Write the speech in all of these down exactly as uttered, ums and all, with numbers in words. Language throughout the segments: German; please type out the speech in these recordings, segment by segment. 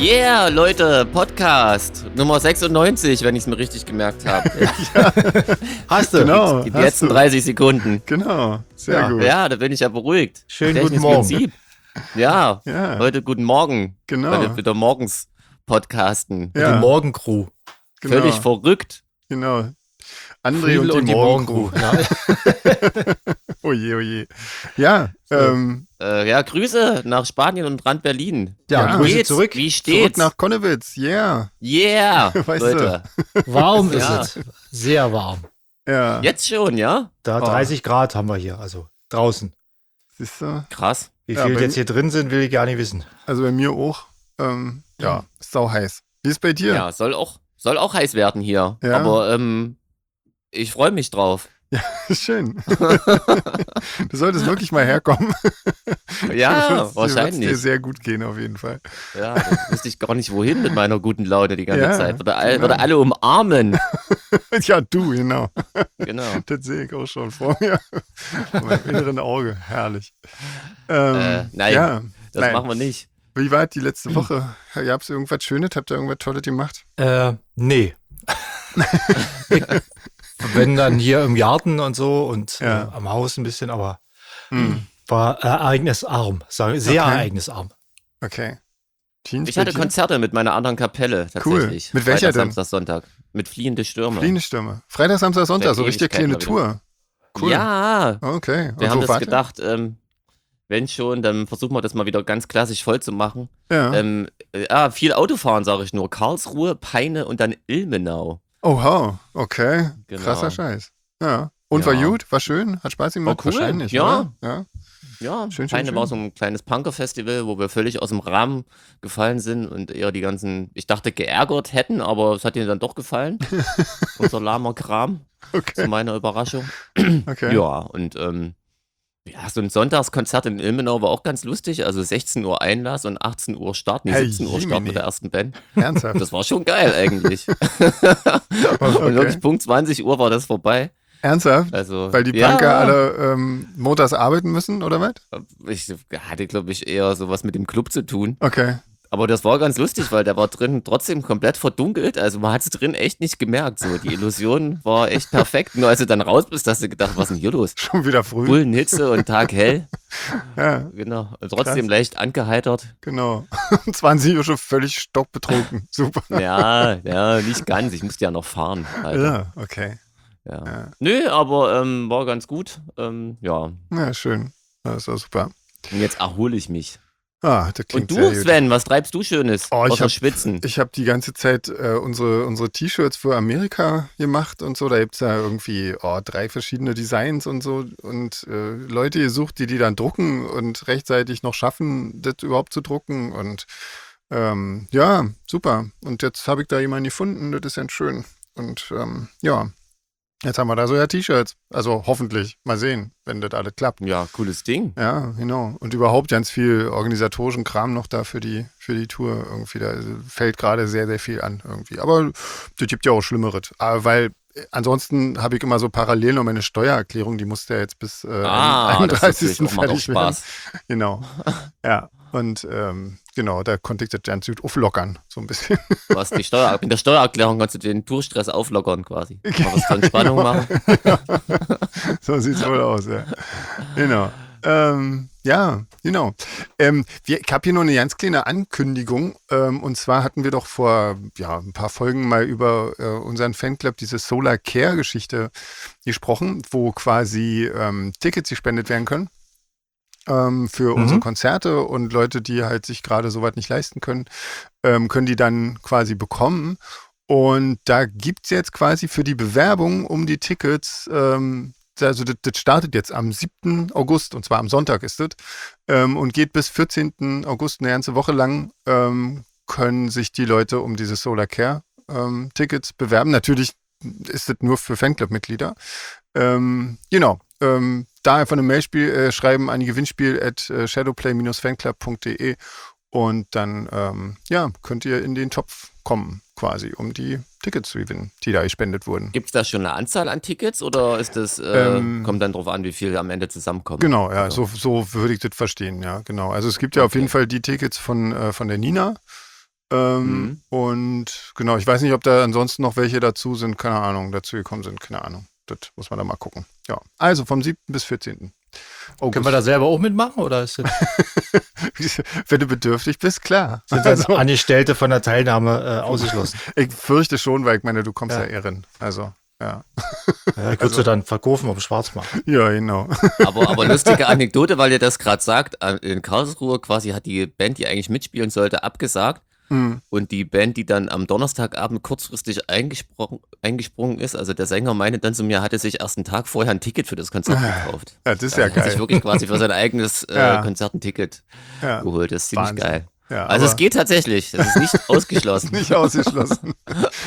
Yeah, Leute, Podcast Nummer sechsundneunzig, wenn ich es mir richtig gemerkt habe. Ja. Hast du. Genau. Die, die letzten du. dreißig Sekunden. Genau, sehr ja, gut. Ja, da bin ich ja beruhigt. Schönen guten Morgen. Prinzip. Ja, ja, heute guten Morgen. Genau. Weil wir wieder morgens podcasten. Ja. Die Morgencrew. Genau. Völlig verrückt. Genau. André und die, und die Morgencrew. Ja. Oje, oje. Ja, so. ähm. Äh, ja, Grüße nach Spanien und Rand Berlin. Ja, ja Grüße zurück. Wie steht's? Zurück nach Konnewitz, yeah. Yeah, weißt Leute. Du. Warm ist ja. es. Sehr warm. Ja. Jetzt schon, ja? Da oh. dreißig Grad haben wir hier, also draußen. Siehst du? Krass. Wie viel ja, jetzt hier drin sind, will ich gar nicht wissen. Also bei mir auch. Ähm, ja, ist sau heiß. Wie ist bei dir? Ja, soll auch, soll auch heiß werden hier. Ja. Aber ähm, ich freue mich drauf. Ja, schön. Du solltest wirklich mal herkommen. Ja, das wahrscheinlich. Wird dir sehr gut gehen, auf jeden Fall. Ja, da wüsste ich gar nicht wohin mit meiner guten Laune die ganze ja, Zeit. Würde all, genau. würde alle umarmen. Ja, du, genau. Genau. Das sehe ich auch schon vor mir. Vor meinem inneren Auge. Herrlich. Ähm, äh, nein, ja, das nein. machen wir nicht. Wie war die letzte Woche? Habt ihr irgendwas Schönes? Habt ihr irgendwas Tolles gemacht? Äh, nee. Wenn dann hier im Garten und so und ja. äh, am Haus ein bisschen, aber hm. war ereignisarm, sage sehr okay. ereignisarm. Okay. Teens ich hatte dir? Konzerte mit meiner anderen Kapelle tatsächlich. Cool. Mit welcher Freitag, denn? Samstag, Sonntag. Mit Fliehende Stürme. Fliehende Stürme. Freitag, Samstag, Sonntag, Seit so richtig kleine Ewigkeiten Tour. Cool. Ja. Okay. Und Wir haben wo das wart ihr? gedacht, ähm, wenn schon, dann versuchen wir das mal wieder ganz klassisch voll zu machen. Ja. Ähm, äh, ah, viel Autofahren, sage ich nur. Karlsruhe, Peine und dann Ilmenau. Oha, okay. Genau. Krasser Scheiß. Ja. Und Ja. war gut? War schön? Hat Spaß gemacht? War cool. Wahrscheinlich, Ja. oder? Ja. Ja, Schön, schön, Peine schön. war so ein kleines Punker-Festival, wo wir völlig aus dem Rahmen gefallen sind und eher die ganzen, ich dachte, geärgert hätten, aber es hat ihnen dann doch gefallen. Unser lahmer Kram, Okay. zu meiner Überraschung. Okay. Ja, und ähm, ja, so ein Sonntagskonzert in Ilmenau war auch ganz lustig. Also sechzehn Uhr Einlass und achtzehn Uhr Start, nee, Hey, siebzehn Uhr Start Jemini. mit der ersten Band. Ernsthaft? Das war schon geil eigentlich. Okay. Und wirklich Punkt zwanzig Uhr war das vorbei. Ernsthaft? Also, Weil die ja, Punker alle ähm, montags arbeiten müssen, oder was? Ich hatte, glaube ich, eher sowas mit dem Club zu tun. Okay. Aber das war ganz lustig, weil der war drin trotzdem komplett verdunkelt. Also man hat es drin echt nicht gemerkt. So, die Illusion war echt perfekt. Nur als du dann raus bist, hast du gedacht, was ist denn hier los? Schon wieder früh. Bullenhitze und Tag hell. Ja, Genau. Und trotzdem Krass. leicht angeheitert. genau. zwanzig Uhr schon völlig stockbetrunken. Super. Ja, ja, nicht ganz. Ich musste ja noch fahren. Alter. Ja, okay. Ja. Ja. Nö, aber ähm, war ganz gut. Ähm, ja. Ja, schön. Das ist auch super. Und jetzt erhole ich mich. Ah, das klingt Und sehr du, gut. Sven, was treibst du Schönes? Oh, ich Außer hab- Schwitzen. Ich habe die ganze Zeit äh, unsere, unsere T-Shirts für Amerika gemacht und so. Da gibt es ja irgendwie oh, drei verschiedene Designs und so. Und äh, Leute gesucht, die die dann drucken und rechtzeitig noch schaffen, das überhaupt zu drucken. Und ähm, ja, super. Und jetzt habe ich da jemanden gefunden, das ist ja schön. Und ähm, ja, jetzt haben wir da so ja T-Shirts. Also hoffentlich. Mal sehen, wenn das alles klappt. Ja, cooles Ding. Ja, genau. Und überhaupt ganz viel organisatorischen Kram noch da für die, für die Tour irgendwie. Da fällt gerade sehr, sehr viel an irgendwie. Aber das gibt ja auch Schlimmeres. Aber weil äh, ansonsten habe ich immer so parallel noch meine Steuererklärung, die musste ja jetzt bis äh, Ah, das ist einunddreißigsten natürlich auch, macht auch fertig werden. Spaß. Genau. Ja. Und ähm, genau, da konnte ich das ganz gut auflockern, so ein bisschen. Du hast die Steuer, mit der Steuererklärung kannst du den Tourstress auflockern quasi. Mal was zur Entspannung Genau. machen. So sieht's wohl aus, ja. Genau. Ähm, ja, genau. Ähm, wir, ich habe hier noch eine ganz kleine Ankündigung. Ähm, und zwar hatten wir doch vor ja, ein paar Folgen mal über äh, unseren Fanclub, diese Solar Care-Geschichte gesprochen, wo quasi ähm, Tickets gespendet werden können ähm, für Mhm. unsere Konzerte, und Leute, die halt sich gerade sowas nicht leisten können, ähm, können die dann quasi bekommen. Und da gibt es jetzt quasi für die Bewerbung um die Tickets, ähm, also das, das startet jetzt am siebten August, und zwar am Sonntag ist das, ähm, und geht bis vierzehnten August eine ganze Woche lang, ähm, können sich die Leute um diese Solar Care ähm, Tickets bewerben. Natürlich ist das nur für Fanclub-Mitglieder. Ähm, genau. Ähm, da einfach eine Mail spiel, äh, schreiben an die Gewinnspiel at äh, shadowplay fanclub punkt de, und dann ähm, ja, könnt ihr in den Topf kommen, quasi, um die Tickets zu gewinnen, die da gespendet wurden. Gibt es da schon eine Anzahl an Tickets oder ist das, äh, Ähm, kommt dann drauf an, wie viel am Ende zusammenkommen? Genau, ja, Also, so, so würde ich das verstehen, ja, genau. Also es gibt ja auf Okay. jeden Fall die Tickets von, äh, von der Nina, Ähm, Mhm. Und genau, ich weiß nicht, ob da ansonsten noch welche dazu sind, keine Ahnung, dazu gekommen sind, keine Ahnung. Das muss man da mal gucken. Ja, also vom siebten bis vierzehnten Können wir da August. selber auch mitmachen oder ist das, Wenn du bedürftig bist, klar. sind dann Also, Angestellte von der Teilnahme äh, ausgeschlossen? ich fürchte schon, weil ich meine, du kommst ja, Ja. eher rein. Also, ja. Ja, ich würde Also- sie dann verkaufen auf dem Schwarzmarkt. Ja, genau. Aber, aber lustige Anekdote, weil ihr das gerade sagt, äh, in Karlsruhe quasi hat die Band, die eigentlich mitspielen sollte, abgesagt. Hm. Und die Band, die dann am Donnerstagabend kurzfristig eingesprungen, eingesprungen ist, also der Sänger meinte dann zu mir, hatte sich erst einen Tag vorher ein Ticket für das Konzert gekauft. Ja, das ist ja Also er hat sich geil. wirklich quasi für sein eigenes äh, Ja. Konzert ein Ticket Ja, geholt. Das ist ziemlich Wahnsinn. geil. ja, Also es aber geht tatsächlich. Es ist nicht ausgeschlossen. nicht ausgeschlossen.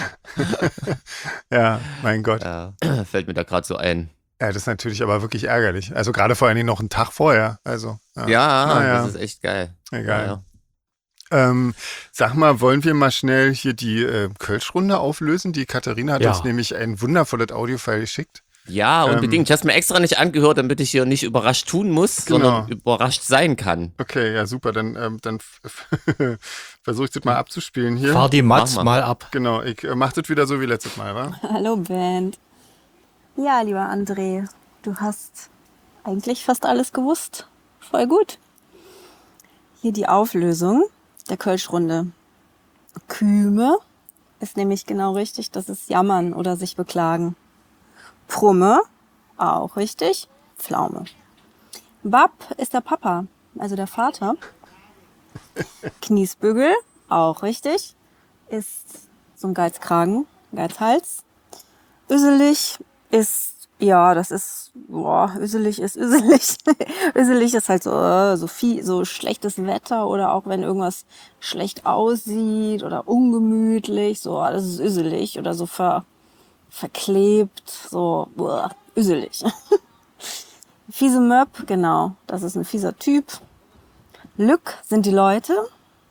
Ja, mein Gott. Ja, fällt mir da gerade so ein. Ja, das ist natürlich aber wirklich ärgerlich. Also gerade vor allen Dingen noch einen Tag vorher. Also, ja. Ja, Naja. das ist echt geil. Egal. Ja, ja. Ähm, sag mal, wollen wir mal schnell hier die äh, Kölsch-Runde auflösen? Die Katharina hat Ja. uns nämlich ein wundervolles Audiofile geschickt. Ja, Ähm, unbedingt. Ich habe es mir extra nicht angehört, damit ich hier nicht überrascht tun muss, Genau. sondern überrascht sein kann. Okay, ja, super. Dann, ähm, dann versuche ich das mal abzuspielen hier. Fahr die Mats Mach mal. mal ab. Genau, ich äh, mach das wieder so wie letztes Mal, wa? Hallo Band. Ja, lieber André, du hast eigentlich fast alles gewusst. Voll gut. Hier die Auflösung der Kölsch-Runde. Küme ist nämlich genau richtig, das ist jammern oder sich beklagen. Prumme, auch richtig, Pflaume. Bab ist der Papa, also der Vater. Kniesbügel, auch richtig, ist so ein Geizkragen, Geizhals. Öselig ist, ja, das ist, boah, öselig ist öselig. Öselig ist halt so, äh, so viel, so schlechtes Wetter oder auch wenn irgendwas schlecht aussieht oder ungemütlich, so, das ist öselig oder so ver, verklebt, so, boah, öselig. Fiese Möb, genau, das ist ein fieser Typ. Lück sind die Leute.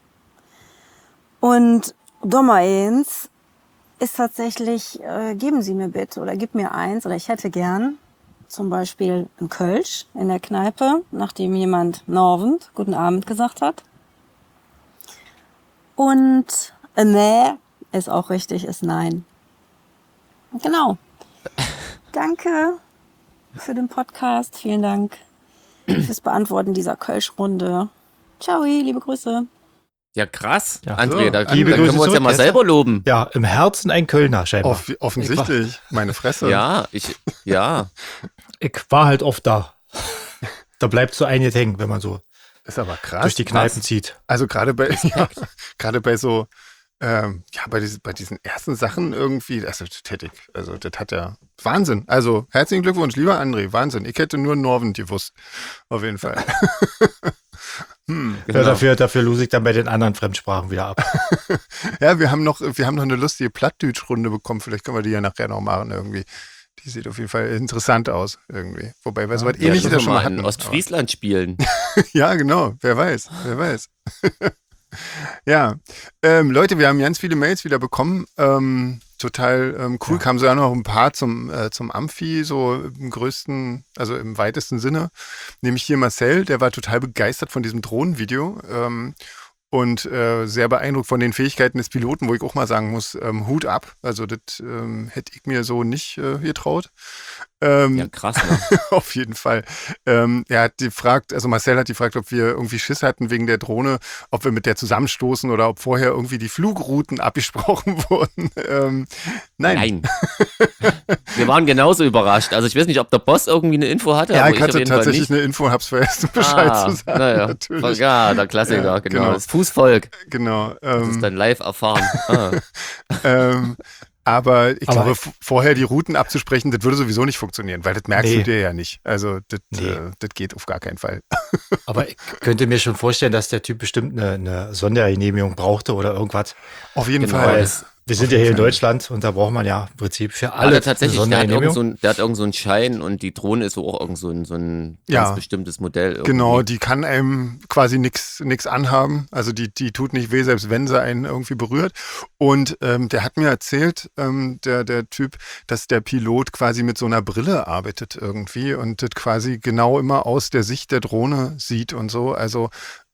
Und Dommerens ist tatsächlich, äh, geben Sie mir bitte oder gib mir eins oder ich hätte gern zum Beispiel ein Kölsch in der Kneipe, nachdem jemand Norwend guten Abend gesagt hat. Und äh, nee ist auch richtig, ist nein. Genau. Danke für den Podcast. Vielen Dank fürs Beantworten dieser Kölsch-Runde. Ciao, liebe Grüße. Ja, krass. Ja. André, So, da, liebe da können Grüße wir uns ja mal zurück. selber loben. Ja, im Herzen ein Kölner scheinbar. Off offensichtlich, meine Fresse. Ja, ich, ja. Ich war halt oft da. Da bleibt so einiges hängen, wenn man so Ist aber krass. durch die Kneipen Was? zieht. Also gerade bei, ja, gerade bei so, ähm, ja, bei diesen, bei diesen ersten Sachen irgendwie, also das hätte ich, also das hat ja Wahnsinn. Also herzlichen Glückwunsch, lieber André, Wahnsinn. Ich hätte nur Norwend gewusst, auf jeden Fall. hm. Genau. Ja, dafür, dafür lose ich dann bei den anderen Fremdsprachen wieder ab. Ja, wir haben noch, wir haben noch eine lustige Plattdeutsch-Runde bekommen. Vielleicht können wir die ja nachher noch machen irgendwie. Die sieht auf jeden Fall interessant aus irgendwie. Wobei wir so was Ja, ähnliches ja müssen wir schon mal mal hatten. in Ostfriesland spielen. Aber- Ja, genau. Wer weiß, wer weiß. Ja, ähm, Leute, wir haben ganz viele Mails wieder bekommen. Ähm, total ähm, cool. Ja. Kamen so ja noch ein paar zum, äh, zum Amphi, so im größten, also im weitesten Sinne. Nämlich hier Marcel, der war total begeistert von diesem Drohnenvideo. Ähm, und äh, sehr beeindruckt von den Fähigkeiten des Piloten, wo ich auch mal sagen muss, ähm, Hut ab. Also das ähm, hätte ich mir so nicht äh, getraut. Ähm, Ja, krass, ne? Auf jeden Fall. Ähm, er hat gefragt, also Marcel hat gefragt, ob wir irgendwie Schiss hatten wegen der Drohne, ob wir mit der zusammenstoßen oder ob vorher irgendwie die Flugrouten abgesprochen wurden. Ähm, nein. Nein. Wir waren genauso überrascht. Also ich weiß nicht, ob der Boss irgendwie eine Info hatte, Ja, aber ich ich auf hatte jeden Fall tatsächlich nicht. eine Info und hab's vergessen, Bescheid Ah, zu sagen. naja. Natürlich. Ja, der Klassiker, Ja, genau. genau. Das Fußvolk. Genau. Das Ähm, ist dann live erfahren. Ah. ähm, aber ich Aber- glaube, f- vorher die Routen abzusprechen, das würde sowieso nicht funktionieren, weil das merkst Nee. du dir ja nicht. Also das, Nee. äh, das geht auf gar keinen Fall. Aber ich könnte mir schon vorstellen, dass der Typ bestimmt eine, eine Sondergenehmigung brauchte oder irgendwas. Auf jeden Genau, Fall. das- Wir sind ja hier in Deutschland und da braucht man ja im Prinzip für Aber alle tatsächlich, eine der hat, irgend Sondergenehmigung. so ein, der hat irgend so einen Schein und die Drohne ist so auch irgend so ein, so ein Ja. ganz bestimmtes Modell. Irgendwie. Genau, die kann einem quasi nichts nix anhaben. Also die, die tut nicht weh, selbst wenn sie einen irgendwie berührt. Und ähm, der hat mir erzählt, ähm, der, der Typ, dass der Pilot quasi mit so einer Brille arbeitet irgendwie und das quasi genau immer aus der Sicht der Drohne sieht und so. Also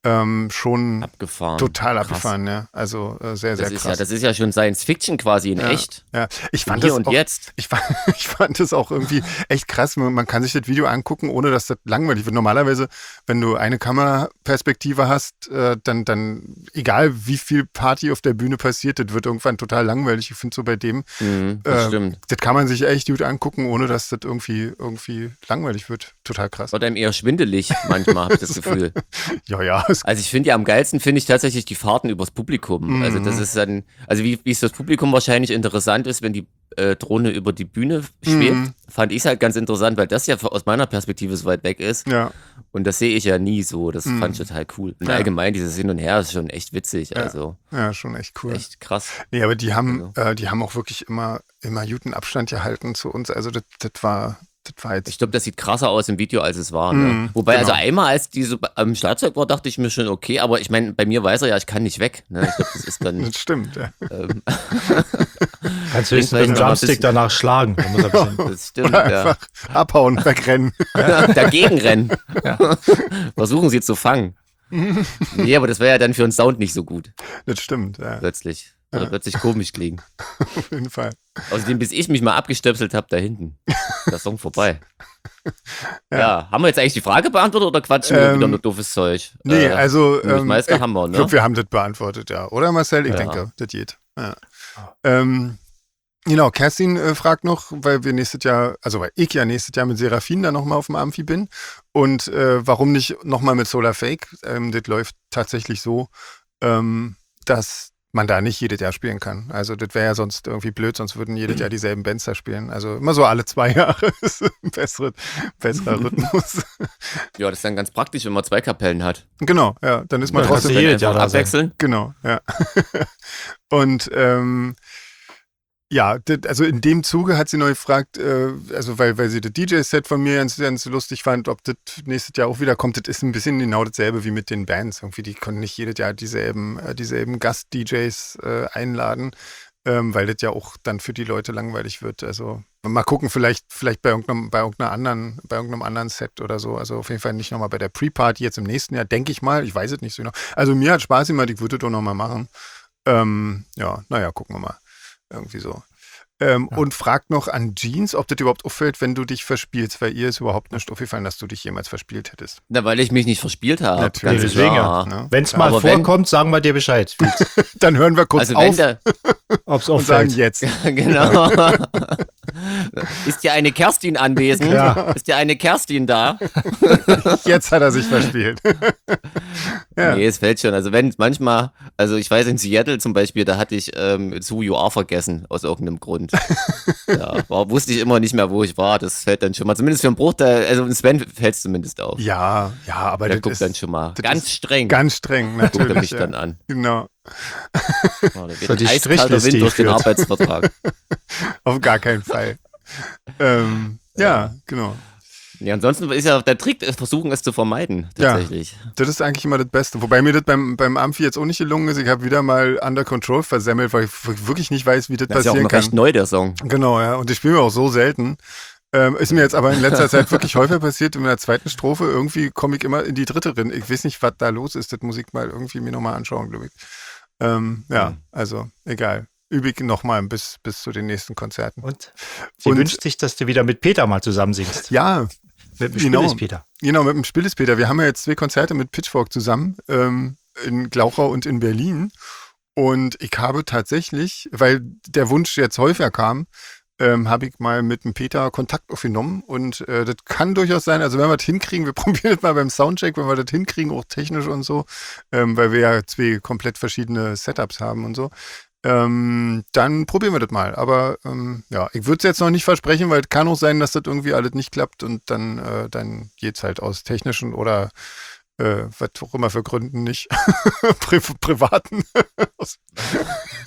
ähm, schon Abgefahren. total Krass. abgefahren, ja. Also äh, sehr, sehr Das ist, krass. ja, das ist ja schon Science Fiction quasi in Ja, echt. ja. Ich fand Hier das und auch, jetzt. ich fand, ich fand das auch irgendwie echt krass. Man man kann sich das Video angucken, ohne dass das langweilig wird. Normalerweise, wenn du eine Kameraperspektive hast, äh, dann, dann, egal wie viel Party auf der Bühne passiert, das wird irgendwann total langweilig. Ich finde so bei dem, Mhm, das äh, stimmt. das kann man sich echt gut angucken, ohne dass das irgendwie, irgendwie langweilig wird. Total krass. Wird einem eher schwindelig manchmal, habe ich das Gefühl. Ja, ja. Es, Also ich finde ja am geilsten finde ich tatsächlich die Fahrten übers Publikum. Also das Mhm. ist dann, also wie, wie es das Publikum wahrscheinlich interessant ist, wenn die äh, Drohne über die Bühne schwebt, Mhm. fand ich es halt ganz interessant, weil das ja aus meiner Perspektive so weit weg ist. ja, Und das sehe ich ja nie so. Das Mhm. fand ich total cool. Und Ja. allgemein dieses Hin und Her ist schon echt witzig. Ja. Also ja, schon echt cool. echt krass. Nee, aber die haben, Also. äh, die haben auch wirklich immer, immer guten Abstand gehalten zu uns. Also das, das war, das war jetzt. Ich glaube, das sieht krasser aus im Video, als es war. Ne? Mhm, Wobei, genau. also einmal, als die so am Schlagzeug war, dachte ich mir schon, okay, aber ich meine, bei mir weiß er ja, ich kann nicht weg. Ne? Ich glaube, das ist dann. Das stimmt, ja. ähm, Kannst du höchstens vielleicht mit dem noch mal ein Drumstick bisschen- danach schlagen. Da muss er ein bisschen das stimmt, Oder ja. einfach abhauen, wegrennen. Dagegen rennen. Versuchen sie zu fangen. Nee, aber das wäre ja dann für einen Sound nicht so gut, Das stimmt, ja, plötzlich. Oder plötzlich komisch klingen. auf jeden Fall. Außerdem, bis ich mich mal abgestöpselt habe, da hinten. Der Song vorbei. Ja. haben wir jetzt eigentlich die Frage beantwortet oder quatschen wir Ähm, wieder nur doofes Zeug? Nee, Äh, also das ähm, meiste ich haben wir, ne? glaube, wir haben das beantwortet, ja. Oder Marcel? Ich Ja. denke, das geht. Ja. Ähm, genau, Kerstin äh, fragt noch, weil wir nächstes Jahr, also weil ich ja nächstes Jahr mit Seraphin dann nochmal auf dem Amphi bin und äh, warum nicht nochmal mit Solar Fake? Ähm, das läuft tatsächlich so, ähm, dass man da nicht jedes Jahr spielen kann. Also das wäre ja sonst irgendwie blöd, sonst würden jedes Jahr dieselben Bands da spielen. Also immer so alle zwei Jahre ist ein bessere, besserer Rhythmus. Ja, das ist dann ganz praktisch, wenn man zwei Kapellen hat. Genau, ja, dann ist man Ja, kannst trotzdem du jedes Jahr Einfach da sein. abwechseln. Genau, ja. Und ähm, ja, das, also in dem Zuge hat sie neu gefragt, äh, also weil, weil sie das D J-Set von mir ganz, ganz lustig fand, ob das nächstes Jahr auch wieder kommt. Das ist ein bisschen genau dasselbe wie mit den Bands. Irgendwie, die können nicht jedes Jahr dieselben, äh, dieselben Gast-D Js äh, einladen, ähm, weil das ja auch dann für die Leute langweilig wird. Also mal gucken, vielleicht, vielleicht bei irgendeinem, bei irgendeiner anderen, bei irgendeinem anderen Set oder so. Also auf jeden Fall nicht nochmal bei der Pre-Party jetzt im nächsten Jahr, denke ich mal. Ich weiß es nicht so genau. Also mir hat Spaß gemacht, ich würde das doch nochmal machen. Ähm, ja, naja, gucken wir mal. Irgendwie so. Ähm, Ja. Und fragt noch an Jeans, ob das überhaupt auffällt, wenn du dich verspielst, weil ihr ist überhaupt nicht aufgefallen, dass du dich jemals verspielt hättest. Na, weil ich mich nicht verspielt habe. Natürlich. Ganz Deswegen klar. Ne? Wenn es Ja, mal aber wenn- vorkommt, sagen wir dir Bescheid, Dann hören wir kurz Also wenn auf der, ob es und sagen auffällt. jetzt. genau. Ist ja eine Kerstin anwesend? Ja. Ist ja eine Kerstin da? Jetzt hat er sich verspielt. Ja. Nee, es fällt schon. Also wenn manchmal, also ich weiß in Seattle zum Beispiel, da hatte ich ähm, Who You Are vergessen, aus irgendeinem Grund. Ja, war, wusste ich immer nicht mehr, wo ich war. Das fällt dann schon mal, zumindest für einen Bruchteil, also Sven fällt es zumindest auf. Ja, ja, aber Der das guckt ist dann schon mal. das Ganz ist streng. ganz streng, guckt er natürlich. mich Ja. dann an. Genau, Ja, da So geht die ein eiskalter Strichliste Wind durch den führt. Arbeitsvertrag. auf gar keinen Fall. ähm, ja, genau. Ja, ansonsten ist ja der Trick, äh, versuchen es zu vermeiden, Ja. tatsächlich. Das ist eigentlich immer das Beste. Wobei mir das beim, beim Amphi jetzt auch nicht gelungen ist. Ich habe wieder mal Under Control versemmelt, weil ich wirklich nicht weiß, wie das, Das ist ja auch passieren noch kann. recht neu, der Song. Genau, ja. Und ich spiele mir auch so selten. Ähm, ist mir jetzt aber in letzter Zeit wirklich häufiger passiert. In der zweiten Strophe irgendwie komme ich immer in die dritte rein. Ich weiß nicht, was da los ist. Das muss ich mal irgendwie mir nochmal anschauen, glaube ich. Ähm, ja, Mhm. also egal. Übe ich nochmal bis, bis zu den nächsten Konzerten. Und sie Und- wünscht sich, dass du wieder mit Peter mal zusammen singst. Ja, Mit dem genau. Spielis Peter. genau, mit dem Spillis-Peter. Wir haben ja jetzt zwei Konzerte mit Pitchfork zusammen, ähm, in Glauchau und in Berlin. Und ich habe tatsächlich, weil der Wunsch jetzt häufiger kam, ähm, habe ich mal mit dem Peter Kontakt aufgenommen. Und äh, das kann durchaus sein, also wenn wir das hinkriegen, wir probieren das mal beim Soundcheck, wenn wir das hinkriegen, auch technisch und so, ähm, weil wir ja zwei komplett verschiedene Setups haben und so. Ähm, dann probieren wir das mal. Aber ähm, ja, ich würde es jetzt noch nicht versprechen, weil es kann auch sein, dass das irgendwie alles nicht klappt und dann, äh, dann geht's halt aus technischen oder äh, was auch immer für Gründen nicht. Pri privaten. aus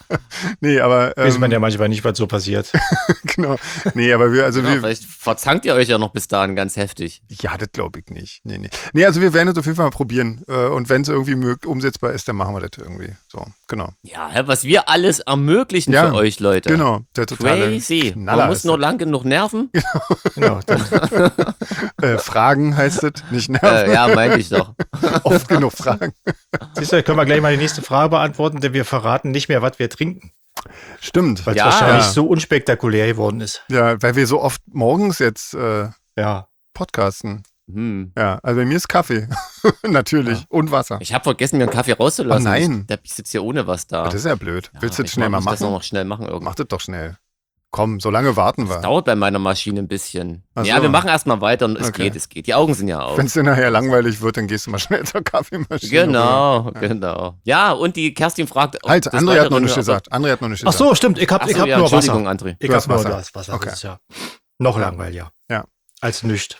Nee, aber. Weiß man Ähm, ja manchmal nicht, was so passiert. genau. Nee, aber wir, also Ja, wir. vielleicht verzankt ihr euch ja noch bis dahin ganz heftig. Ja, das glaube ich nicht. Nee, nee. Nee, also wir werden es auf jeden Fall mal probieren. Äh, und wenn es irgendwie mög- umsetzbar ist, dann machen wir das irgendwie. So, genau. Ja, hä, was wir alles ermöglichen Ja, für euch, Leute. Genau, der totale Crazy. Knaller Man muss ist nur lang genug nerven. Genau. Dann, das. Äh, Fragen heißt es, nicht nerven. Äh, ja, meinte ich doch. Oft genug Fragen. siehst du, können wir gleich mal die nächste Frage beantworten, denn wir verraten nicht mehr, was wir trinken. Stimmt. Weil es Ja. wahrscheinlich Ja. so unspektakulär geworden ist. Ja, weil wir so oft morgens jetzt äh, Ja. podcasten. Hm. Ja, also bei mir ist Kaffee. Natürlich. Ja. Und Wasser. Ich habe vergessen, mir einen Kaffee rauszulassen. Oh nein. Ich, ich sitze hier ohne was da. Das ist ja blöd. Ja, Willst du das ich schnell mal muss das machen? noch schnell machen irgendwann. Mach das doch schnell. Komm, so lange warten Das wir. dauert bei meiner Maschine ein bisschen. Ach Ja, so. wir machen erstmal weiter und es Okay. geht, es geht. Die Augen sind ja auf. Wenn es dir nachher langweilig wird, dann gehst du mal schnell zur Kaffeemaschine. Genau, genau. Ja, und die Kerstin fragt, ob Halt, des André hat noch Weiteren- nichts gesagt. André hat noch nichts Ach gesagt. so, stimmt. Ich habe Ach ich so, hab ja, nur Entschuldigung, Wasser. André. Ich Du habe hast nur Wasser. das Wasser. Okay. Das ist ja noch langweiliger. Ja. Als nüscht.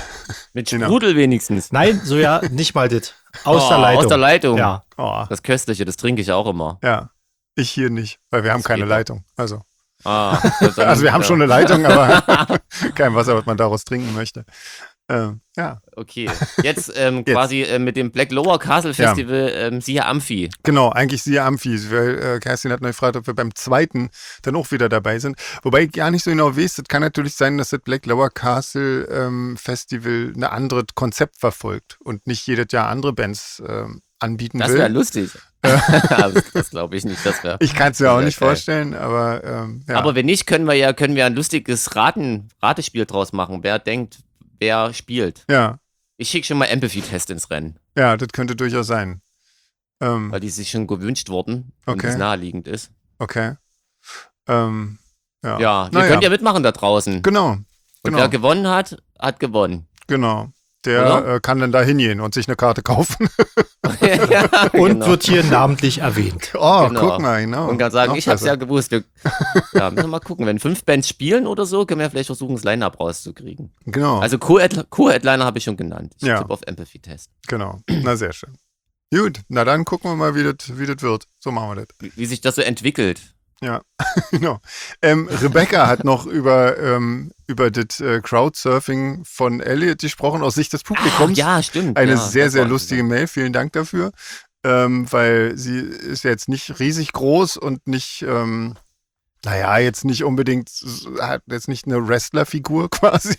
Mit Genau. Sprudel wenigstens. Nein, so ja, nicht mal das. Aus Oh, der Leitung. Aus der Leitung. Ja. Oh, Das Köstliche, das trinke ich auch immer. ja. Ich hier nicht, weil wir haben Das keine geht doch. Leitung. Also, Ah, dann, also wir haben ja. schon eine Leitung, aber kein Wasser, was man daraus trinken möchte. Ähm, ja, Okay, jetzt ähm, Jetzt. quasi äh, mit dem Black Lower Castle Ja. Festival, ähm, siehe Amphi. genau, eigentlich siehe Amphi, weil äh, Kerstin hat noch gefragt, ob wir beim zweiten dann auch wieder dabei sind. Wobei ich gar nicht so genau weiß, es kann natürlich sein, dass das Black Lower Castle ähm, Festival ein anderes Konzept verfolgt und nicht jedes Jahr andere Bands ähm, anbieten Das will. wäre lustig. das das glaube ich nicht, das wäre. Ich kann es mir auch Sehr nicht geil. vorstellen, aber ähm, ja. Aber wenn nicht, können wir ja können wir ein lustiges Raten, Ratespiel draus machen. Wer denkt, wer spielt. ja, Ich schicke schon mal Empathy-Test ins Rennen, ja, das könnte durchaus sein. Ähm, weil die sich schon gewünscht wurden und Okay. es naheliegend ist. okay. Ähm, ja, Ja, ihr Naja. könnt ja mitmachen da draußen. genau, Und genau. wer gewonnen hat, hat gewonnen. genau. Der Oder? äh, kann dann da hingehen und sich eine Karte kaufen. ja, Und genau. wird hier namentlich erwähnt. Oh, Genau. guck mal, genau. Und kann sagen, Noch ich hab's besser. ja gewusst. Wir, ja, müssen wir mal gucken. Wenn fünf Bands spielen oder so, können wir vielleicht versuchen, das Line-Up rauszukriegen. Genau, Also Co-Head- Co-Headliner habe ich schon genannt. Ich Ja. tippe auf Empathy-Test. genau. Na, sehr schön. Gut, na dann gucken wir mal, wie das wie das wird. So machen wir das. Wie, wie sich das so entwickelt. Ja, genau. Ähm, Rebecca hat noch über, ähm, über das äh, Crowdsurfing von Elliot gesprochen, aus Sicht des Ach, Publikums. ja, stimmt. Eine ja, sehr, das sehr war- lustige Mail. Vielen Dank dafür. Ähm, weil sie ist jetzt nicht riesig groß und nicht, ähm, naja, jetzt nicht unbedingt, hat jetzt nicht eine Wrestlerfigur quasi.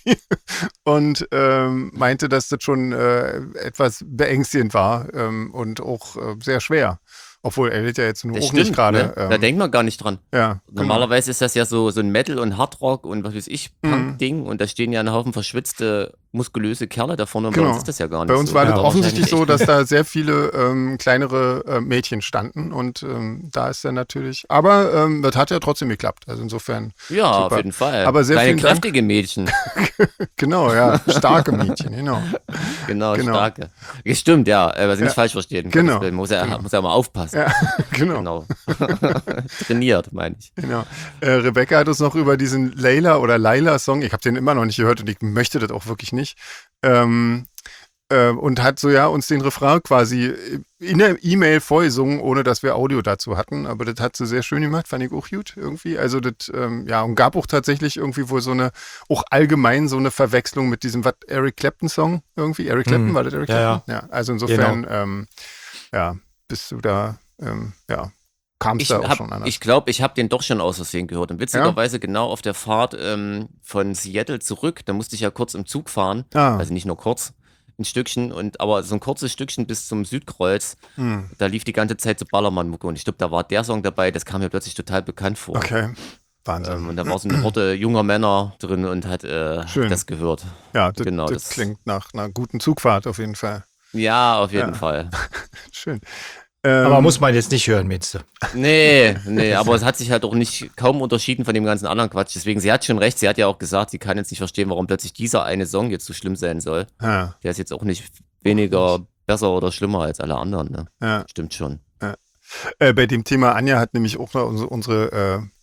Und ähm, meinte, dass das schon äh, etwas beängstigend war ähm, und auch äh, sehr schwer. Obwohl Elliot ja jetzt nur Das auch nicht stimmt, gerade. ne? Da Ähm, denkt man gar nicht dran. ja, genau. Normalerweise ist das ja so, so ein Metal- und Hardrock und was weiß ich, Mhm. Punk-Ding. Und da stehen ja ein Haufen verschwitzte, muskulöse Kerle da vorne. Und Genau. bei uns ist das ja gar nicht Bei uns so. war Ja, das aber offensichtlich so, wahrscheinlich dass da sehr viele ähm, kleinere äh, Mädchen standen und ähm, da ist dann natürlich, aber ähm, das hat ja trotzdem geklappt. Also insofern, echt- Ja, Super. auf jeden Fall. Aber sehr Kleine, vielen Dank. kräftige Mädchen. genau, ja, starke Mädchen, genau. Genau, Genau. starke. Ja, stimmt, ja. äh, Was Sie Ja. nicht falsch verstehen. Genau. Gottes Willen. Muss ja, Genau. muss ja mal aufpassen. Ja, genau. Genau. Trainiert, meine ich. genau. Äh, Rebecca hat uns noch über diesen Layla oder Laila-Song, ich habe den immer noch nicht gehört und ich möchte das auch wirklich nicht, ähm, äh, und hat so ja uns den Refrain quasi in der E-Mail vorgesungen, ohne dass wir Audio dazu hatten. Aber das hat sie sehr schön gemacht, fand ich auch gut irgendwie. Also das, ähm, ja, und gab auch tatsächlich irgendwie wohl so eine, auch allgemein so eine Verwechslung mit diesem, was, Eric Clapton-Song irgendwie? Eric Clapton, Mhm. war das Eric Ja, Clapton? Ja, also insofern, ähm, ja, bist du da, ähm, ja, kam es Ich da auch hab- schon anders. ich glaube, ich habe den doch schon aus Versehen gehört. Und witzigerweise genau auf der Fahrt ähm, von Seattle zurück, da musste ich ja kurz im Zug fahren. ah, Also nicht nur kurz, ein Stückchen, und aber so ein kurzes Stückchen bis zum Südkreuz. hm, Da lief die ganze Zeit so Ballermann-Mucke. Und ich glaube, da war der Song dabei, das kam mir plötzlich total bekannt vor. okay, Wahnsinn. Ähm, und da war so eine Horde junger Männer drin und hat äh, Schön. das gehört. Ja, das, Genau, das das- klingt nach einer guten Zugfahrt auf jeden Fall. Ja, auf jeden Ja. Fall. Schön. Ähm, Aber muss man jetzt nicht hören, meinst du? Nee, nee, aber es hat sich halt auch nicht kaum unterschieden von dem ganzen anderen Quatsch. Deswegen, sie hat schon recht, sie hat ja auch gesagt, sie kann jetzt nicht verstehen, warum plötzlich dieser eine Song jetzt so schlimm sein soll. Ja, Der ist jetzt auch nicht weniger besser oder schlimmer als alle anderen, ne? ja. Stimmt schon. Äh, bei dem Thema Anja hat nämlich auch noch unsere, unsere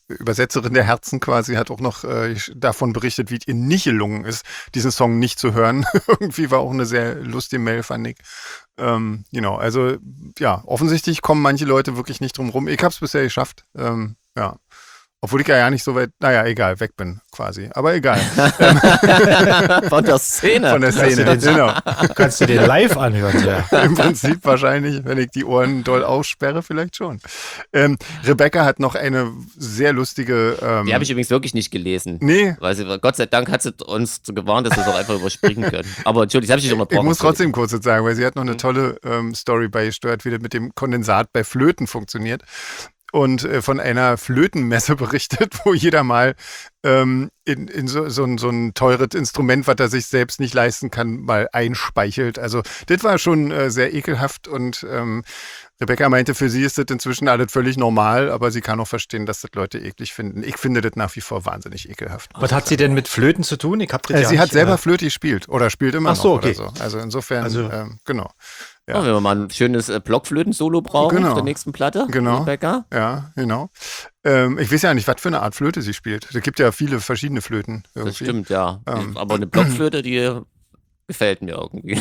Übersetzerin der Herzen quasi, hat auch noch äh, davon berichtet, wie es ihr nicht gelungen ist, diesen Song nicht zu hören. Irgendwie war auch eine sehr lustige Mail, fand ich. Ähm, genau, also ja, offensichtlich kommen manche Leute wirklich nicht drum rum. Ich habe es bisher geschafft. Ähm, ja. Obwohl ich ja nicht so weit, naja, egal, weg bin quasi. Aber egal. Von der Szene. Von der Szene, Kannst du den- genau. Kannst du den live anhören, ja. Im Prinzip wahrscheinlich, wenn ich die Ohren doll aussperre, vielleicht schon. Ähm, Rebecca hat noch eine sehr lustige. Ähm, Die habe ich übrigens wirklich nicht gelesen. nee, Weil sie, Gott sei Dank hat sie uns gewarnt, dass wir es auch einfach überspringen können. Aber Entschuldigung, das habe ich nicht unterbrochen. ich muss trotzdem kurz jetzt sagen, weil sie hat noch eine tolle ähm, Story beisteuert, wie das mit dem Kondensat bei Flöten funktioniert. Und äh, von einer Flötenmesse berichtet, wo jeder mal ähm, in, in so, so, ein, so ein teures Instrument, was er sich selbst nicht leisten kann, mal einspeichelt. Also das war schon äh, sehr ekelhaft und ähm, Rebecca meinte, für sie ist das inzwischen alles völlig normal, aber sie kann auch verstehen, dass das Leute eklig finden. Ich finde das nach wie vor wahnsinnig ekelhaft. Was hat sie denn mit Flöten zu tun? Ich hab das Äh, ja sie hat nicht, selber äh, Flöte gespielt oder spielt immer Ach so, noch okay. oder so. Also insofern, Also- ähm, genau. Ja. wenn wir mal ein schönes äh, Blockflöten-Solo brauchen Genau. auf der nächsten Platte. Genau. Rebecca. Ja, genau. Ähm, ich weiß ja nicht, was für eine Art Flöte sie spielt. Es gibt ja viele verschiedene Flöten. Irgendwie. Das stimmt, ja. Ähm. Aber eine Blockflöte, die gefällt mir irgendwie.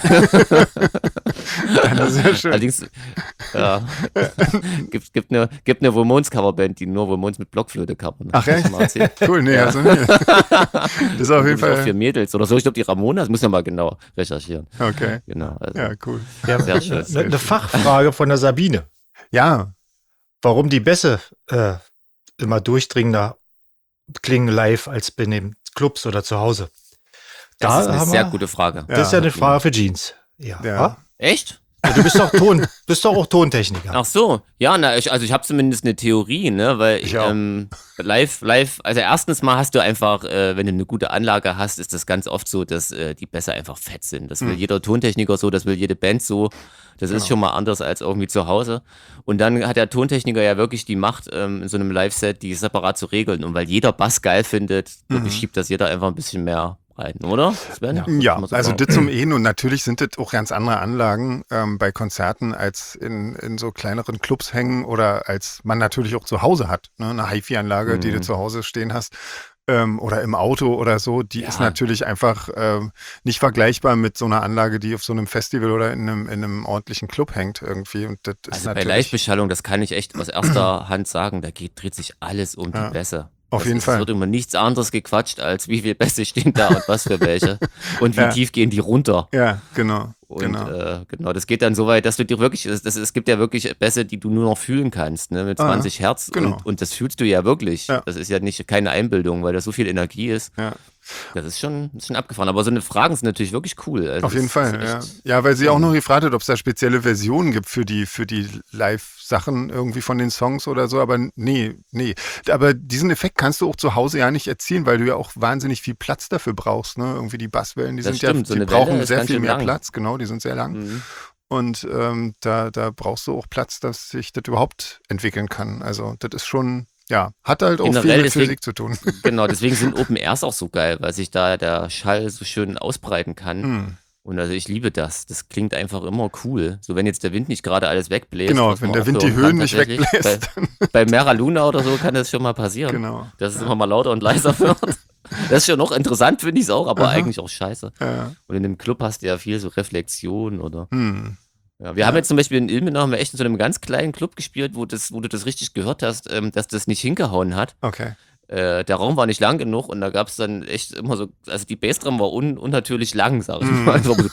Das ist ja schön. Allerdings, ja. gibt, gibt eine, gibt eine Ramones-Coverband, die nur Ramones mit Blockflöte covern. Ach, echt? Mal erzählt. Cool, nee, Ja. also nee. Das ist auf jeden Auch für Fall. Mädels oder so. Ich glaube, die Ramonas, muss man mal genau recherchieren. Okay. Genau. Also. Ja, cool. Ja, Sehr schön. eine, eine Fachfrage von der Sabine. Ja, Warum die Bässe äh, immer durchdringender klingen live als bei den Clubs oder zu Hause? Das Da ist eine haben sehr wir- gute Frage. Das ist ja eine Frage für Jeans. Ja. Ja. Echt? Ja, du bist doch Ton, bist doch auch Tontechniker. Ach so, ja, na, ich, also ich habe zumindest eine Theorie, ne, weil Ich auch. ähm, live, live, also erstens mal hast du einfach, äh, wenn du eine gute Anlage hast, ist das ganz oft so, dass äh, die Bässe einfach fett sind. Das will Hm. jeder Tontechniker so, das will jede Band so. Das ist Genau. schon mal anders als irgendwie zu Hause. Und dann hat der Tontechniker ja wirklich die Macht, ähm, in so einem Live-Set die separat zu regeln. Und weil jeder Bass geil findet, wirklich schiebt das jeder einfach ein bisschen mehr rein, oder? Sven? Ja. Ja, Kann man so also sagen. das zum Ehen und natürlich sind das auch ganz andere Anlagen ähm, bei Konzerten, als in, in so kleineren Clubs hängen oder als man natürlich auch zu Hause hat. Ne? Eine HiFi-Anlage, die du Mhm. zu Hause stehen hast ähm, oder im Auto oder so, die Ja. ist natürlich einfach ähm, nicht vergleichbar mit so einer Anlage, die auf so einem Festival oder in einem, in einem ordentlichen Club hängt irgendwie. Und das ist Also bei natürlich Live-Beschallung, das kann ich echt aus erster Hand sagen, da geht, dreht sich alles um Ja, die Bässe. auf das jeden ist, Fall. Es wird immer nichts anderes gequatscht, als wie viele Bässe stehen da und was für welche. Und wie Ja. tief gehen die runter. Ja, genau. Und genau. äh, genau, das geht dann so weit, dass du dir wirklich, das, das, es gibt ja wirklich Bässe, die du nur noch fühlen kannst, ne, mit Ah, zwanzig Hertz. genau. Und, und das fühlst du ja wirklich. Ja. Das ist ja nicht keine Einbildung, weil da so viel Energie ist. Ja. Das ist schon, das ist schon abgefahren. Aber so eine Fragen sind natürlich wirklich cool. Also Auf jeden das Fall, ist ja. echt- Ja, weil sie auch ähm, noch gefragt hat, ob es da spezielle Versionen gibt für die, für die Live-Sachen irgendwie von den Songs oder so, aber nee, nee. Aber diesen Effekt kannst du auch zu Hause ja nicht erzielen, weil du ja auch wahnsinnig viel Platz dafür brauchst, ne? Irgendwie die Basswellen, die Das sind stimmt, so ja, die eine Welle brauchen ist sehr ganz viel schön mehr lang. Platz, genau, die sind sehr lang. Mhm. Und ähm, da, da brauchst du auch Platz, dass sich das überhaupt entwickeln kann. Also das ist schon, ja, hat halt auch Generell viel mit deswegen- Physik zu tun. Genau, deswegen sind Open Airs auch so geil, weil sich da der Schall so schön ausbreiten kann. Hm. Und also ich liebe das. Das klingt einfach immer cool. So wenn jetzt der Wind nicht gerade alles wegbläst. Genau, was wenn man der auch Wind die hören kann Höhen nicht tatsächlich. wegbläst. Bei, bei Mera Luna oder so kann das schon mal passieren. Genau. Dass es immer mal lauter und leiser wird. Das ist schon noch interessant, finde ich es auch, aber Aha. eigentlich auch scheiße. Ja. Und in dem Club hast du ja viel so Reflexion oder. Hm. Ja, wir haben jetzt zum Beispiel in Ilmenau haben wir echt in so einem ganz kleinen Club gespielt, wo, das, wo du das richtig gehört hast, ähm, dass das nicht hingehauen hat. Okay. Äh, der Raum war nicht lang genug und da gab es dann echt immer so, also die Bassdrum war un, unnatürlich lang, sag ich Mm. mal. Also so,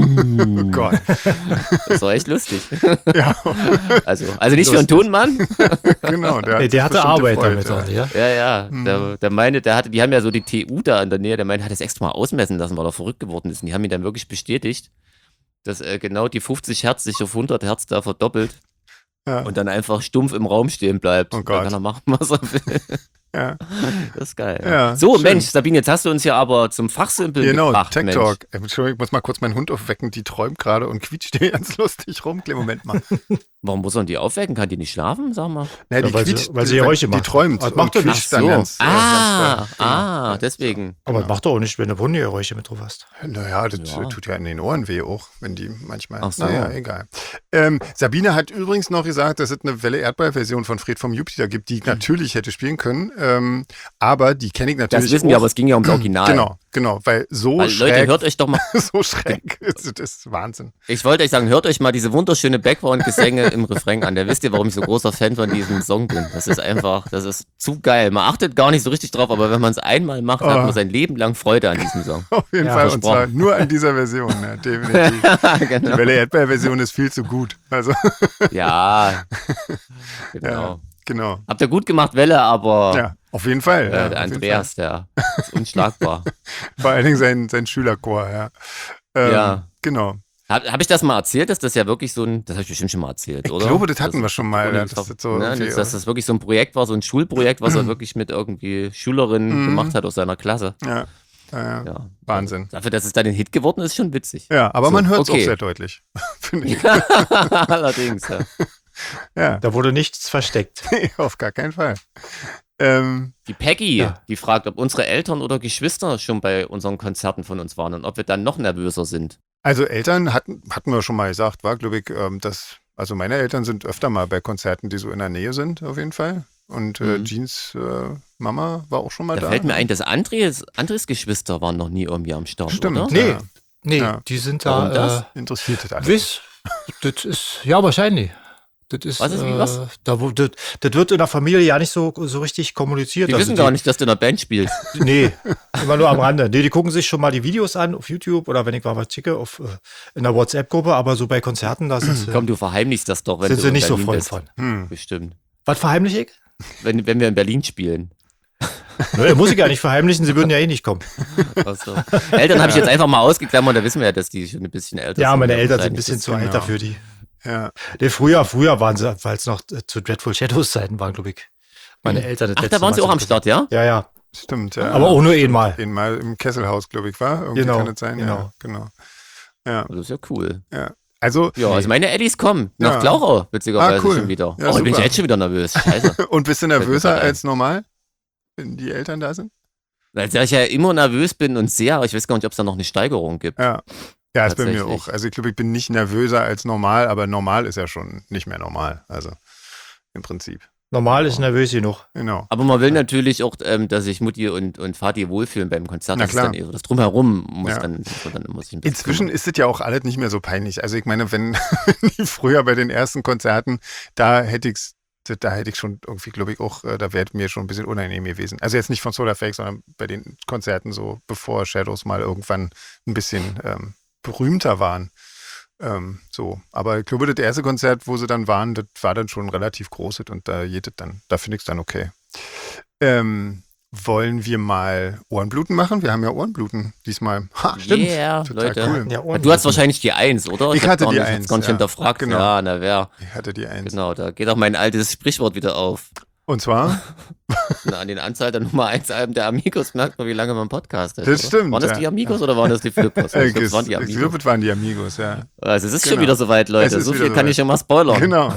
Oh Gott. das war echt lustig. Ja, Also, also nicht für einen Tonmann. genau. Der, Nee, hat der sich hatte bestimmt Arbeit gefreut, damit ja. auch, ja? Ja, ja. Mhm. Der, der meinte, der hatte, die haben ja so die T U da in der Nähe, der meinte, hat das extra mal ausmessen lassen, weil er verrückt geworden ist. Und die haben ihn dann wirklich bestätigt, dass äh, genau die fünfzig Hertz sich auf hundert Hertz da verdoppelt Ja. und dann einfach stumpf im Raum stehen bleibt. Oh Und Gott. dann kann er machen, was er will. Ja. Das ist geil. Ja, so, schön. Mensch, Sabine, jetzt hast du uns ja aber zum Fachsimpeln Genau, gebracht. Tech Mensch. Talk. Äh, Entschuldigung, ich muss mal kurz meinen Hund aufwecken, die träumt gerade und quietscht hier ganz lustig rum. Kleinen Moment mal. Warum muss man die aufwecken? Kann die nicht schlafen? Sag mal. Na, die Ja, weil sie- quietscht, weil sie die, Geräusche die macht. träumt Was und macht die? quietscht Ach dann so. ganz, äh, Ah, Ah, Fall. Genau. ah, Ja, deswegen. Aber Genau. macht doch auch nicht, wenn du Hundegeräusche mit drauf hast. Naja, das Ja. äh, tut ja in den Ohren weh auch, wenn die manchmal. Ach so. Naja, egal. Ähm, Sabine hat übrigens noch gesagt, dass es eine Welle-Erdball-Version von Fred vom Jupiter gibt, die ich natürlich hätte spielen können. Ähm, aber die kenne ich natürlich Das wissen auch. wir, aber es ging ja ums Original. Genau, genau, weil so Weil, schräg, Leute, hört euch doch mal, so schräg ist das ist Wahnsinn. ich wollte euch sagen, hört euch mal diese wunderschöne Background-Gesänge im Refrain an. Da wisst ihr, warum ich so großer Fan von diesem Song bin. Das ist einfach, das ist zu geil. Man achtet gar nicht so richtig drauf, aber wenn man es einmal macht, hat Oh. man sein Leben lang Freude an diesem Song. Auf jeden Ja, Fall, und zwar versprochen. nur an dieser Version, ja, definitiv. Die genau. Welle-Erdball-Version ist viel zu gut. Also, Ja, genau. ja, genau. Habt ihr gut gemacht, Welle, aber Ja, auf jeden Fall. äh, ja, der auf jeden Andreas, der ist unschlagbar. Fall. Vor allen Dingen sein, sein Schülerchor, ja. Ähm, Ja. Genau. Habe hab ich das mal erzählt, dass das ja wirklich so ein, das habe ich bestimmt schon mal erzählt, Ich oder? glaube, das hatten wir schon mal. ohne Ja, das dass drauf- das so ne, irgendwie- dass, dass das wirklich so ein Projekt war, so ein Schulprojekt, was er wirklich mit irgendwie Schülerinnen Mhm. gemacht hat aus seiner Klasse. ja, ja, ja. Ja. Wahnsinn. Dafür, dass es dann ein Hit geworden ist, schon witzig. Ja, aber So, man hört es okay. auch sehr deutlich. Finde ich. Allerdings, ja. Ja, Da wurde nichts versteckt. nee, auf gar keinen Fall. Ähm, Die Peggy, Ja. die fragt, ob unsere Eltern oder Geschwister schon bei unseren Konzerten von uns waren und ob wir dann noch nervöser sind. also Eltern hatten, hatten wir schon mal gesagt, war, glaube ich, ähm, dass, also meine Eltern sind öfter mal bei Konzerten, die so in der Nähe sind, auf jeden Fall. Und äh, Mhm. Jeans äh, Mama war auch schon mal Da da. fällt mir ein, dass Andres, Andres Geschwister waren noch nie irgendwie am Start, Stimmt. oder? Nee, Ja. nee, Ja. die sind Warum da. das? Äh, Interessiert das alles. Wiss, das ist, ja, wahrscheinlich. Das ist, Was ist wie äh, was? Da, wo- das, das wird in der Familie ja nicht so, so richtig kommuniziert. Die Also wissen gar nicht, dass du in einer Band spielst. Nee, immer nur am Rande. Nee, die gucken sich schon mal die Videos an auf YouTube oder wenn ich mal was schicke, auf, äh, in der WhatsApp-Gruppe, aber so bei Konzerten, da sind sie, Komm, du verheimlichst das doch, wenn sind du sie in nicht so Berlin Freund bist. von. Hm. Bestimmt. Was verheimliche ich? Wenn, wenn wir in Berlin spielen. Nö, muss ich ja nicht verheimlichen, sie würden ja eh nicht kommen. Also, Eltern habe ich jetzt einfach mal ausgeklammert, da wissen wir ja, dass die schon ein bisschen älter Ja, sind. meine Ja, Eltern sind ein wahrscheinlich bisschen ist- zu alt genau. dafür, die. Ja. Nee, früher, früher waren sie, weil es noch äh, zu Dreadful Shadows Zeiten waren, glaube ich. Meine Eltern. das Ach, letzte da waren Mal sie auch zum am Start, ja? Ja, ja. Stimmt, ja. Aber auch nur einmal. Einmal im Kesselhaus, glaube ich, war. Irgendwie Genau, kann das sein. Ja, genau. genau. Ja, Das ist ja cool. ja. Also, Ja, also meine Eddies kommen. Nach Ja. Glauchau, witzigerweise Ah, cool. schon wieder. Ja, oh, ich bin super. jetzt schon wieder nervös. Scheiße. und bist du mir nervöser grad ein. als normal, wenn die Eltern da sind? Weil ich ja immer nervös bin und sehr, aber ich weiß gar nicht, ob es da noch eine Steigerung gibt. Ja. Ja, ist bei mir Tatsächlich. auch. Also ich glaube, ich bin nicht nervöser als normal, aber normal ist ja schon nicht mehr normal. Also im Prinzip. Normal ist nervös genug. Genau. Aber man will natürlich auch, ähm, dass sich Mutti und, und Vati wohlfühlen beim Konzert. Na Das ist klar. dann eher so das Drumherum muss Ja. dann, muss man dann muss ich ein bisschen Inzwischen kümmern. ist es ja auch alles nicht mehr so peinlich. Also ich meine, wenn die früher bei den ersten Konzerten, da hätte ich's, da hätte ich schon irgendwie, glaube ich, auch, äh, da wäre mir schon ein bisschen unangenehm gewesen. Also jetzt nicht von Solarfake, sondern bei den Konzerten so, bevor Shadows mal irgendwann ein bisschen ähm, berühmter waren. Ähm, so. Aber ich glaube, das erste Konzert, wo sie dann waren, das war dann schon relativ groß und da geht es dann, da finde ich es dann okay. Ähm, wollen wir mal Ohrenbluten machen? Wir haben ja Ohrenbluten diesmal. Ha, stimmt. Yeah, Total Leute. cool. Ja, Du hast wahrscheinlich die Eins, oder? Ich hab hatte gar die nicht, hab's Eins, gar nicht ja. hinterfragt. Genau. Ja, na wer. Ich hatte die Eins. Genau, da geht auch mein altes Sprichwort wieder auf. Und zwar? Na, an den Anzahl der Nummer eins Alben der Amigos merkt man, wie lange man Podcast hat. Das oder? stimmt, Waren das ja. die Amigos oder waren das die Flippers? Äh, Ich glaub, es waren die ich Amigos. glaube, es waren die Amigos, ja. Also es ist Genau. schon wieder soweit, Es Leute. ist So wieder viel kann soweit. ich schon mal spoilern. Genau.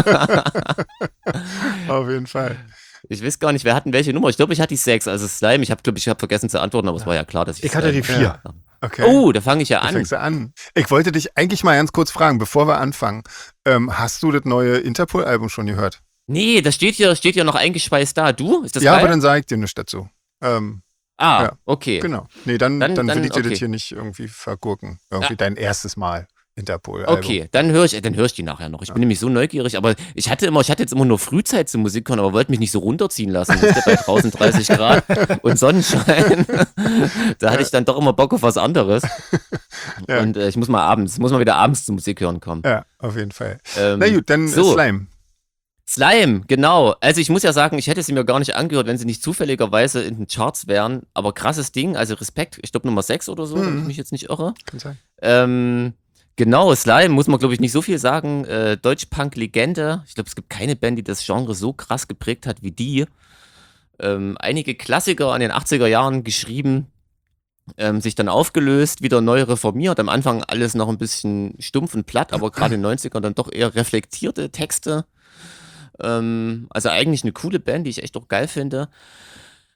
Auf jeden Fall. Ich weiß gar nicht, wer hatten welche Nummer. Ich glaube, ich hatte die sechs, also Slime. Ich habe, glaube ich, habe vergessen zu antworten, aber es war ja klar, dass ich Ich hatte die Slime- vier. Ja. Okay. Oh, da fange ich ja Da an. fängst du an. Ich wollte dich eigentlich mal ganz kurz fragen, bevor wir anfangen. Ähm, hast du das neue Interpol-Album schon gehört? Nee, das steht hier, steht hier noch eingeschweißt da. Du? Ist das Ja, geil? aber dann sage ich dir nichts dazu. Ähm, ah, ja. okay. genau. Nee, dann, dann, Dann- will dann- ich dir okay. das hier nicht irgendwie vergurken. Irgendwie Ja. dein erstes Mal Interpol-Album. Okay, dann höre ich, dann höre ich die nachher noch. Ich bin nämlich so neugierig, aber ich hatte immer, ich hatte jetzt immer nur Frühzeit zum Musik hören, aber wollte mich nicht so runterziehen lassen. Das ist ja bei draußen dreißig Grad und Sonnenschein. Da hatte ich dann doch immer Bock auf was anderes. Ja. Und äh, ich muss mal abends, muss mal wieder abends zur Musik hören kommen. Ja, auf jeden Fall. Ähm, Na gut, dann so. äh, Slime. Slime, genau. Also ich muss ja sagen, ich hätte sie mir gar nicht angehört, wenn sie nicht zufälligerweise in den Charts wären. Aber krasses Ding, also Respekt, ich glaube Nummer sechs oder so, wenn Mhm. ich mich jetzt nicht irre. Kann sein. Ähm, genau, Slime, muss man glaube ich nicht so viel sagen. Äh, Deutsch-Punk-Legende. Ich glaube, es gibt keine Band, die das Genre so krass geprägt hat wie die. Ähm, einige Klassiker an den achtziger Jahren geschrieben, ähm, sich dann aufgelöst, wieder neu reformiert. Am Anfang alles noch ein bisschen stumpf und platt, aber gerade in den neunzigern dann doch eher reflektierte Texte. Ähm, also eigentlich eine coole Band, die ich echt auch geil finde.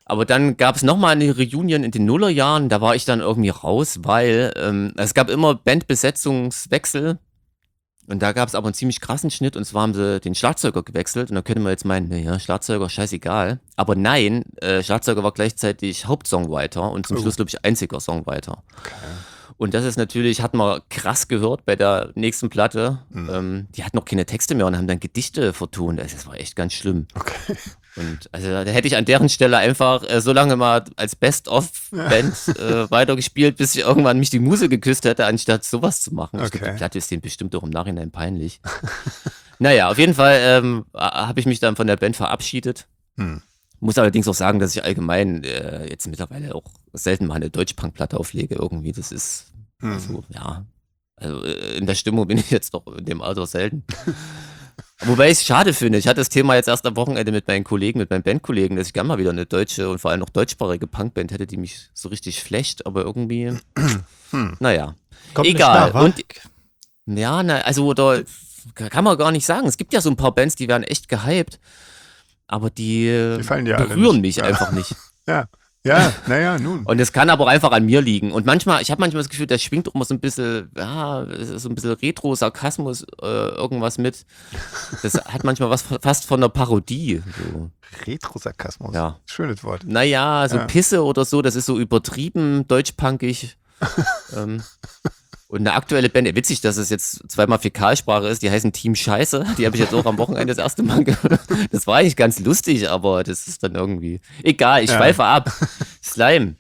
Aber dann gab es nochmal eine Reunion in den Nullerjahren, da war ich dann irgendwie raus, weil ähm, es gab immer Bandbesetzungswechsel und da gab es aber einen ziemlich krassen Schnitt und zwar haben sie den Schlagzeuger gewechselt und da könnte man jetzt meinen, naja, Schlagzeuger, scheißegal. Aber nein, äh, Schlagzeuger war gleichzeitig Hauptsongwriter und zum Oh. Schluss, glaube ich, einziger Songwriter. Okay. Und das ist natürlich, hat man krass gehört bei der nächsten Platte. Mhm. Ähm, die hatten noch keine Texte mehr und haben dann Gedichte vertont. Also das war echt ganz schlimm. Okay. Und also da hätte ich an deren Stelle einfach äh, so lange mal als Best-of-Band äh, weitergespielt, bis ich irgendwann mich die Muse geküsst hätte, anstatt sowas zu machen. Ich Okay. glaube, die Platte ist denen bestimmt auch im Nachhinein peinlich. Naja, auf jeden Fall ähm, habe ich mich dann von der Band verabschiedet. Hm. Muss allerdings auch sagen, dass ich allgemein äh, jetzt mittlerweile auch selten mal eine Deutsch-Punk-Platte auflege. Irgendwie, das ist Hm. also, ja, also äh, in der Stimmung bin ich jetzt doch in dem Alter selten. Wobei ich es schade finde. Ich hatte das Thema jetzt erst am Wochenende mit meinen Kollegen, mit meinen Bandkollegen, dass ich gerne mal wieder eine deutsche und vor allem noch deutschsprachige Punkband hätte, die mich so richtig flecht, aber irgendwie, Hm. naja. Kommt nicht Egal. nach, wa? Und ja, na, also oder kann man gar nicht sagen. Es gibt ja so ein paar Bands, die werden echt gehypt, aber die, Die fallen dir alle berühren nicht. mich Ja. einfach nicht. Ja, ja, naja, nun. Und es kann aber auch einfach an mir liegen. Und manchmal, ich habe manchmal das Gefühl, da schwingt auch immer so ein bisschen, ja, es ist so ein bisschen Retro-Sarkasmus, äh, irgendwas mit. Das hat manchmal was fast von einer Parodie. So. Retro-Sarkasmus. Ja. Schönes Wort. Naja, so Ja. Pisse oder so, das ist so übertrieben deutschpunkig. ähm, und eine aktuelle Band, witzig, dass es jetzt zweimal Fäkalsprache ist, die heißen Team Scheiße. Die habe ich jetzt auch am Wochenende das erste Mal gehört. Das war eigentlich ganz lustig, aber das ist dann irgendwie. Egal, ich Ja. schweife ab. Slime.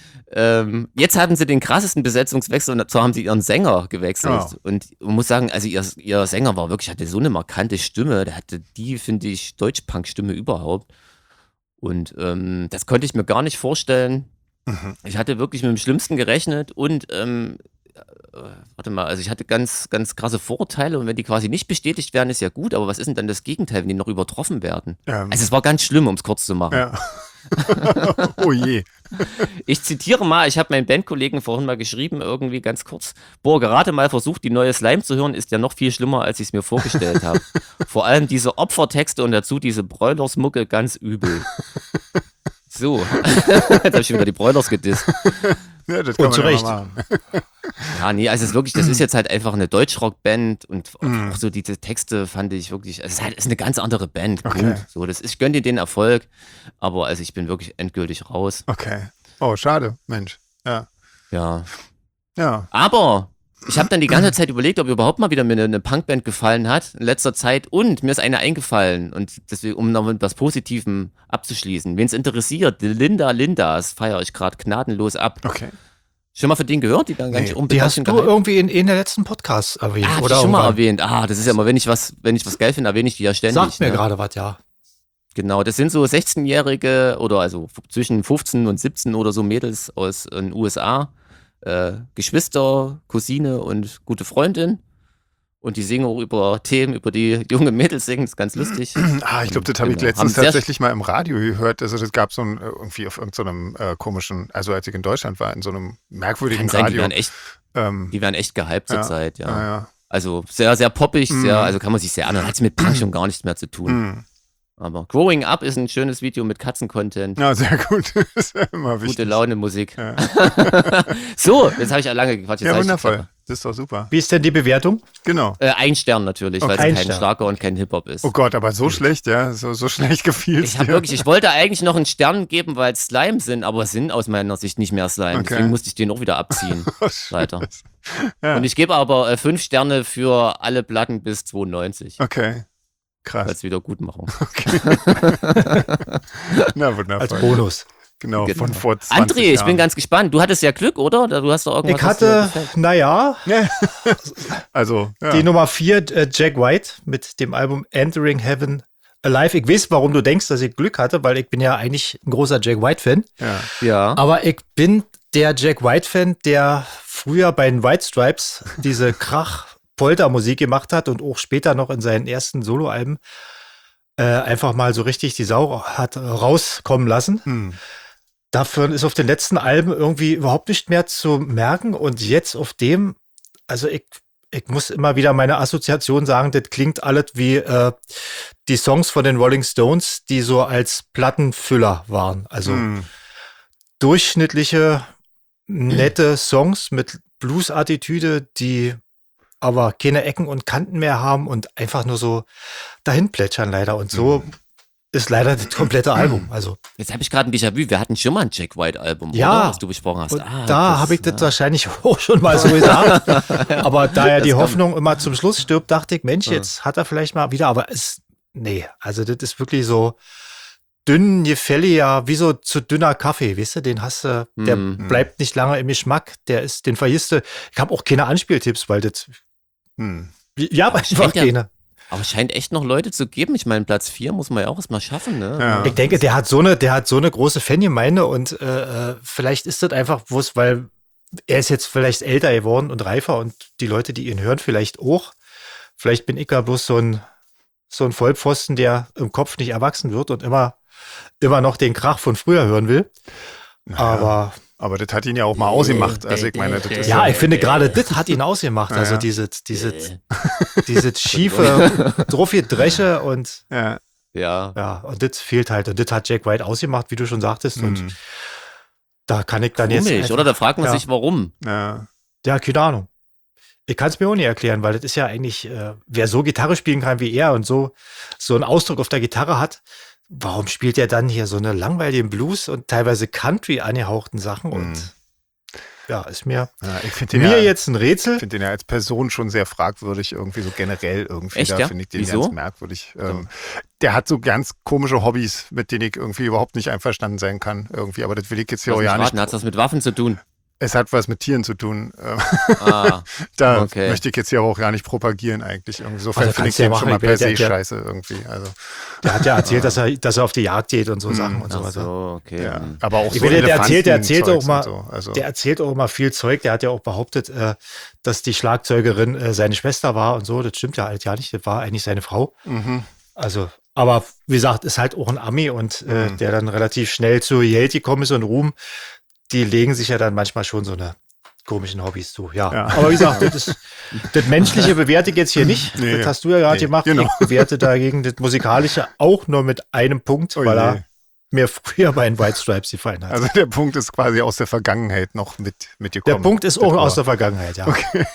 Ähm, jetzt hatten sie den krassesten Besetzungswechsel und zwar haben sie ihren Sänger gewechselt. Oh. Und man muss sagen, also ihr, ihr Sänger war wirklich, hatte so eine markante Stimme. Der hatte die, finde ich, Deutschpunk-Stimme überhaupt. Und ähm, das konnte ich mir gar nicht vorstellen. Mhm. Ich hatte wirklich mit dem Schlimmsten gerechnet und ähm, äh, warte mal, also ich hatte ganz, ganz krasse Vorurteile und wenn die quasi nicht bestätigt werden, ist ja gut, aber was ist denn dann das Gegenteil, wenn die noch übertroffen werden? Ähm, Also es war ganz schlimm, um es kurz zu machen. ja. Oh je. Ich zitiere mal, ich habe meinen Bandkollegen vorhin mal geschrieben, irgendwie ganz kurz. Boah, gerade mal versucht, die neue Slime zu hören, ist ja noch viel schlimmer, als ich es mir vorgestellt habe. Vor allem diese Opfertexte und dazu diese Broilers-Mucke ganz übel. So, jetzt habe ich schon wieder die Broilers gedisst. Ja, das kann Und man zu ja Recht. mal machen. Ja, nee, also es ist wirklich, das ist jetzt halt einfach eine Deutschrock-Band und Mhm. auch so diese Texte fand ich wirklich, es ist halt ist eine ganz andere Band. Okay. Punkt. So, das ist, ich gönne dir den Erfolg, aber also ich bin wirklich endgültig raus. Okay. Oh, schade, Mensch. Ja. Ja. Ja. Aber ich habe dann die ganze Zeit überlegt, ob überhaupt mal wieder mir eine, eine Punkband gefallen hat in letzter Zeit und mir ist eine eingefallen und deswegen, um noch mit was Positivem abzuschließen. Wen es interessiert, die Linda Lindas feiere ich gerade gnadenlos ab. Okay. Schon mal von denen gehört? Die werden gar Nee. nicht Die unbedingt hast du irgendwie in, in der letzten Podcast erwähnt. Ah, hab ich oder schon mal irgendwann. erwähnt. Ah, das ist ja immer, wenn ich was, wenn ich was geil finde, erwähne ich die ja ständig. Sagt mir ne? gerade was, ja. Genau, das sind so sechzehnjährige oder also f- zwischen fünfzehn und siebzehn oder so Mädels aus den U S A. Äh, Geschwister, Cousine und gute Freundin. Und die singen auch über Themen, über die junge Mädels singen. Das ist ganz lustig. Ah, ich glaube, das habe ich Genau. letztens Haben sehr- tatsächlich mal im Radio gehört. Also das gab so ein, äh, irgendwie auf irgendeinem äh, komischen, also als ich in Deutschland war, in so einem merkwürdigen Kann sein, die Radio. werden echt, ähm, die werden echt gehypt Ja. zurzeit, ja. ja, ja. Also sehr, sehr poppig, Mhm. sehr, also kann man sich sehr anhören. Hat mit Punk schon gar nichts mehr zu tun. Hm. Aber Growing Up ist ein schönes Video mit Katzen-Content. Ja, sehr gut. Das ist ja immer wichtig. Gute Laune Musik. Ja, So, jetzt habe ich ja lange gequatscht. Jetzt ja sag ich die wundervoll. Klappe. Das ist doch super. Wie ist denn die Bewertung? Genau. Äh, ein Stern natürlich, weil Okay. es Ein kein Stern. Schlager und kein Hip-Hop ist. Oh Gott, aber so schlecht, ja. So, so schlecht gefiel es Ich habe dir. wirklich, ich wollte eigentlich noch einen Stern geben, weil es Slime sind, aber es sind aus meiner Sicht nicht mehr Slime. Okay. Deswegen musste ich den auch wieder abziehen. Oh, Leider. Scheiße. Ja. Und ich gebe aber äh, fünf Sterne für alle Platten bis zweiundneunzig. Okay. Krass. Als Wiedergutmachung. Na, Als wundervoll. Bonus. Genau, Genau. von vor zwanzig André, ich Jahren. bin ganz gespannt. Du hattest ja Glück, oder? Du hast doch irgendwas. Ich was dir hatte, gefällt. naja, Also, ja. die Nummer vier, äh, Jack White, mit dem Album Entering Heaven Alive. Ich weiß, warum du denkst, dass ich Glück hatte, weil ich bin ja eigentlich ein großer Jack White-Fan. ja. Ja. Aber ich bin der Jack White-Fan, der früher bei den White Stripes diese Krach-Polter-Musik gemacht hat und auch später noch in seinen ersten Soloalben äh, einfach mal so richtig die Sau hat rauskommen lassen. Hm. Dafür ist auf den letzten Alben irgendwie überhaupt nicht mehr zu merken. Und jetzt auf dem, also ich ich muss immer wieder meine Assoziation sagen, das klingt alles wie äh, die Songs von den Rolling Stones, die so als Plattenfüller waren. Also Hm. durchschnittliche, nette Songs mit Blues-Attitüde, die aber keine Ecken und Kanten mehr haben und einfach nur so dahin plätschern leider. Und so ist leider das komplette Album. Also Jetzt habe ich gerade ein Déjà-vu. Wir hatten schon mal ein Jack White-Album, Ja. oder? Was du besprochen hast. und Ah, da habe ich das ja. wahrscheinlich auch schon mal so gesagt. Aber da ja die Das kann- Hoffnung immer zum Schluss stirbt, dachte ich, Mensch, Ja. jetzt hat er vielleicht mal wieder, aber es, nee, also das ist wirklich so dünn, gefälliger, wie so zu dünner Kaffee, weißt du, den hast du, der Mhm. bleibt nicht lange im Geschmack, der ist, den vergisst du. Ich habe auch keine Anspieltipps, weil das, Hm. ja, aber einfach scheint ja- keine. Aber es scheint echt noch Leute zu geben. Ich meine, Platz vier muss man ja auch erstmal schaffen, ne? Ja. Ich denke, der hat so eine, der hat so eine große Fangemeinde und äh, äh, vielleicht ist das einfach, wo es, weil er ist jetzt vielleicht älter geworden und reifer und die Leute, die ihn hören, vielleicht auch. Vielleicht bin ich ja bloß so ein, so ein Vollpfosten, der im Kopf nicht erwachsen wird und immer, immer noch den Krach von früher hören will. Aber Aber das hat ihn ja auch mal ausgemacht. Also ich meine, das ist ja, ja, ich finde gerade das hat ihn ausgemacht. Ja, Also ja. diese, diese, diese schiefe, druffe Dresche und ja. Ja. ja, und das fehlt halt. Und das hat Jack White ausgemacht, wie du schon sagtest. Und Hm. da kann ich dann jetzt. Komisch, einfach- oder? Da fragt man ja. sich, warum. Ja. Ja, keine Ahnung. Ich kann es mir auch nicht erklären, weil das ist ja eigentlich, äh, wer so Gitarre spielen kann wie er und so, so einen Ausdruck auf der Gitarre hat, warum spielt er dann hier so eine langweiligen Blues und teilweise Country angehauchten Sachen? Und Hm. ja, ist mir, Ja, ich finde den, mir ja, jetzt ein Rätsel. find den ja als Person schon sehr fragwürdig, irgendwie so generell irgendwie. Echt, da ja? finde ich den Wieso? ganz merkwürdig. Ähm, der hat so ganz komische Hobbys, mit denen ich irgendwie überhaupt nicht einverstanden sein kann. Irgendwie, aber das will ich jetzt hier Lass auch mich ja nicht. raten, hat das mit Waffen zu tun? Es hat was mit Tieren zu tun. Ähm, Ah, da Okay. möchte ich jetzt hier auch gar nicht propagieren eigentlich. Irgendwie. Insofern Also finde ich kannst du ja den schon machen, mal ich per will- se der- der- scheiße irgendwie. Also, Der hat ja erzählt, dass er, dass er auf die Jagd geht und so Hm. Sachen und so ach weiter. so, okay. ja. hm. Aber auch Ich so will, der erzählt, der erzählt auch Elefantenzeugs mal, und so. Also, der erzählt auch immer viel Zeug. Der hat ja auch behauptet, äh, dass die Schlagzeugerin äh, seine Schwester war und so. Das stimmt ja halt ja nicht. Das war eigentlich seine Frau. mhm. Also, aber wie gesagt, ist halt auch ein Ami und äh, Mhm. der dann relativ schnell zu Geld gekommen ist und Ruhm. Die legen sich ja dann manchmal schon so eine komischen Hobbys zu. Ja, Ja. aber wie gesagt, das, ist, das Menschliche bewerte ich jetzt hier nicht. Nee. Das hast du ja gerade Nee, gemacht. genau. Ich bewerte dagegen das Musikalische auch nur mit einem Punkt, Oh weil je. er mir früher bei den White Stripes gefallen hat. Also der Punkt ist quasi aus der Vergangenheit noch mit der mitgekommen. Punkt ist Das auch war- aus der Vergangenheit, ja.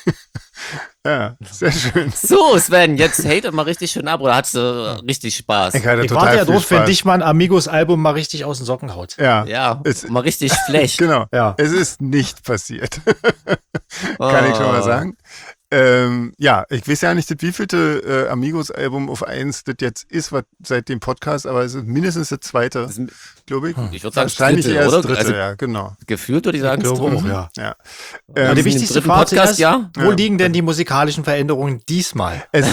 Ja, sehr schön. So, Sven, jetzt hate mal richtig schön ab oder hattest du richtig Spaß? Ich hatte Ich total warte ja viel drauf, wenn Spaß. dich mal ein Amigos-Album mal richtig aus den Socken haut. Ja, Ja, Es- mal richtig Flash. genau. Ja. Es ist nicht passiert. Kann ich schon mal Ah. sagen. Ähm, ja, ich weiß ja nicht, das wievielte äh, Amigos-Album auf eins das jetzt ist, was seit dem Podcast, aber es ist mindestens das zweite, Das ist glaube ich. Ich würde sagen, das Wahrscheinlich dritte, eher das oder? dritte, Also- ja, genau. Gefühlt würde ich sagen, Ich das glaube dritte. auch, ja. Ja. Aber Wir die sind im wichtigste dritten Frage Podcast, ist, ja? wo Ja. liegen denn die musikalischen Veränderungen diesmal? Es,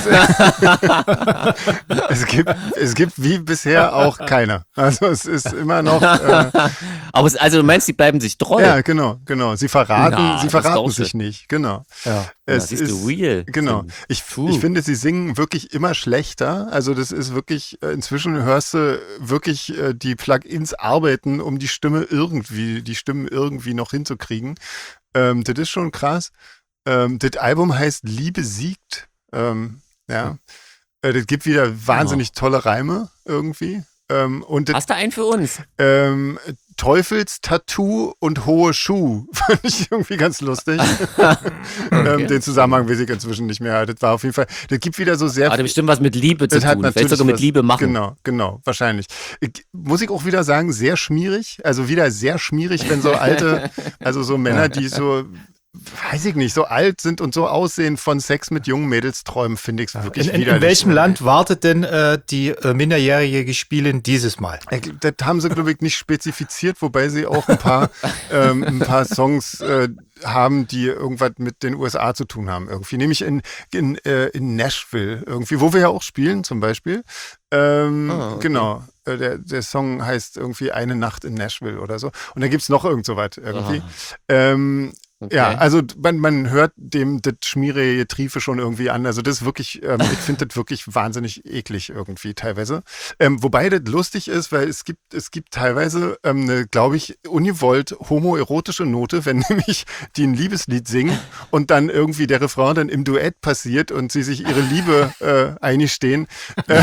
es, gibt, es gibt wie bisher auch keine. Also es ist immer noch, äh, Aber es, also du meinst, die bleiben sich treu? ja, genau, genau. Sie verraten, Na, sie das ist verraten doch sich schön. nicht, genau. Ja. Ja, Es siehst ist, du, real. Genau. Ich, Puh. ich finde, sie singen wirklich immer schlechter. Also das ist wirklich, äh, inzwischen hörst du wirklich äh, die Plugins arbeiten, um die Stimme irgendwie, die Stimmen irgendwie noch hinzukriegen. Ähm, das ist schon krass. Ähm, das Album heißt Liebe siegt. Ähm, ja. Äh, das gibt wieder wahnsinnig tolle Reime irgendwie. Ähm, und das, Hast du einen für uns? ähm, Teufelstattoo und hohe Schuh fand ich irgendwie ganz lustig. ähm, den Zusammenhang weiß ich inzwischen nicht mehr. Das war auf jeden Fall, das gibt wieder so sehr Hat bestimmt was mit Liebe zu das hat tun. natürlich Vielleicht sogar mit was- Liebe machen. Genau, genau, wahrscheinlich. Ich, muss ich auch wieder sagen, sehr schmierig. Also wieder sehr schmierig, wenn so alte, also so Männer, die so, weiß ich nicht, so alt sind und so aussehen, von Sex mit jungen Mädels träumen, finde ich es wirklich In, in, widerlich. in welchem Land wartet denn äh, die äh, minderjährige Spielin dieses Mal? Ich- Das haben sie, glaube ich, nicht spezifiziert, wobei sie auch ein paar, ähm, ein paar Songs äh, haben, die irgendwas mit den U S A zu tun haben. Irgendwie, nämlich in, in, äh, in Nashville, irgendwie, wo wir ja auch spielen, zum Beispiel. Ähm, Ah, okay. Genau. Äh, Der, der Song heißt irgendwie Eine Nacht in Nashville oder so. Und da gibt es noch irgend so was irgendwie. Ah. Ähm, Okay. Ja, also man, man hört dem das schmierige Triefe schon irgendwie an. Also das ist wirklich, ähm, ich finde das wirklich wahnsinnig eklig irgendwie teilweise. Ähm, wobei das lustig ist, weil es gibt, es gibt teilweise ähm, eine, glaube ich, ungewollt homoerotische Note, wenn nämlich die ein Liebeslied singen und dann irgendwie der Refrain dann im Duett passiert und sie sich ihre Liebe äh, eingestehen. Äh,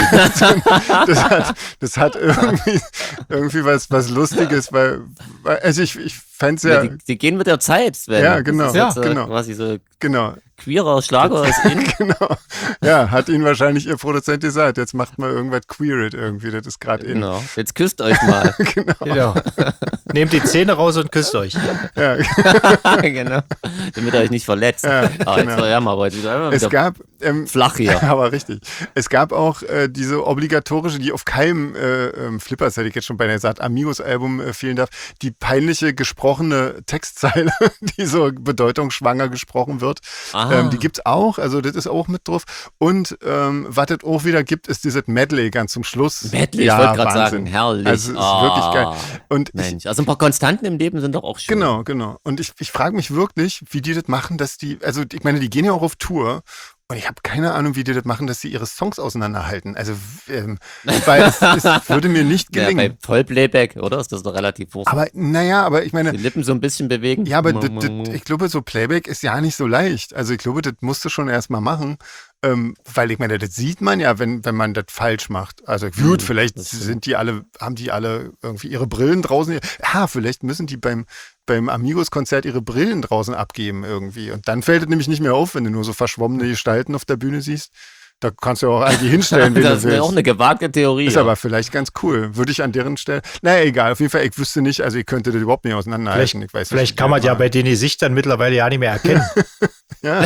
das hat, das hat irgendwie, irgendwie was, was Lustiges, weil, weil also ich, ich fände es ja. Ja, die, die gehen mit der Zeit, Sven. Ja, genau. Das ist jetzt, Ja, äh, genau. Quasi so Genau. queerer Schlager ist in. Genau. Ja, hat ihnen wahrscheinlich ihr Produzent gesagt, jetzt macht mal irgendwas queered irgendwie, das ist gerade in. Genau. Jetzt küsst euch mal. Genau. Genau. Nehmt die Zähne raus und küsst euch. Ja. Genau. Damit ihr euch nicht verletzt. Ja, Ah, jetzt genau. war ja mal heute wieder, immer Es wieder gab, ähm, flach hier. aber richtig. Es gab auch äh, diese obligatorische, die auf keinem äh, ähm, Flippers, hätte ich jetzt schon beinahe gesagt, Amigos-Album äh, fehlen darf, die peinliche gesprochene Textzeile, die so bedeutungsschwanger gesprochen wird. Ah. Ähm, die gibt's auch, also das ist auch mit drauf. Und ähm, was es auch wieder gibt, ist dieses Medley ganz zum Schluss. Medley, ich ja, wollte gerade Wahnsinn. sagen, herrlich. Also es ist Ah, wirklich geil. Und ich, Mensch, also ein paar Konstanten im Leben sind doch auch schön. Genau, genau. Und ich, ich frage mich wirklich, wie die das machen, dass die, also ich meine, die gehen ja auch auf Tour und ich habe keine Ahnung, wie die das machen, dass sie ihre Songs auseinanderhalten. Also, ähm, weil es, es würde mir nicht Ja, gelingen. bei Vollplayback, oder? Ist das doch relativ hoch. Aber naja, aber ich meine, Die Lippen so ein bisschen bewegen. ja, aber Mu, das, mu, das, mu. ich glaube, so Playback ist ja nicht so leicht. Also ich glaube, das musst du schon erstmal machen. Ähm, weil ich meine, das sieht man ja, wenn, wenn man das falsch macht. Also gut, Hm, vielleicht das stimmt. sind die alle, haben die alle irgendwie ihre Brillen draußen. Ah, vielleicht müssen die beim, beim Amigos-Konzert ihre Brillen draußen abgeben irgendwie. Und dann fällt es nämlich nicht mehr auf, wenn du nur so verschwommene Gestalten auf der Bühne siehst. Da kannst du auch eigentlich hinstellen, wen Das du ist willst. auch eine gewagte Theorie. Ist ja. aber vielleicht ganz cool. Würde ich an deren Stelle. Naja, egal. Auf jeden Fall, ich wüsste nicht, also ich könnte das überhaupt nicht auseinanderhalten. Vielleicht, Ich weiß nicht, vielleicht wie kann die man das ja machen. bei den Gesichtern mittlerweile ja nicht mehr erkennen. Ja.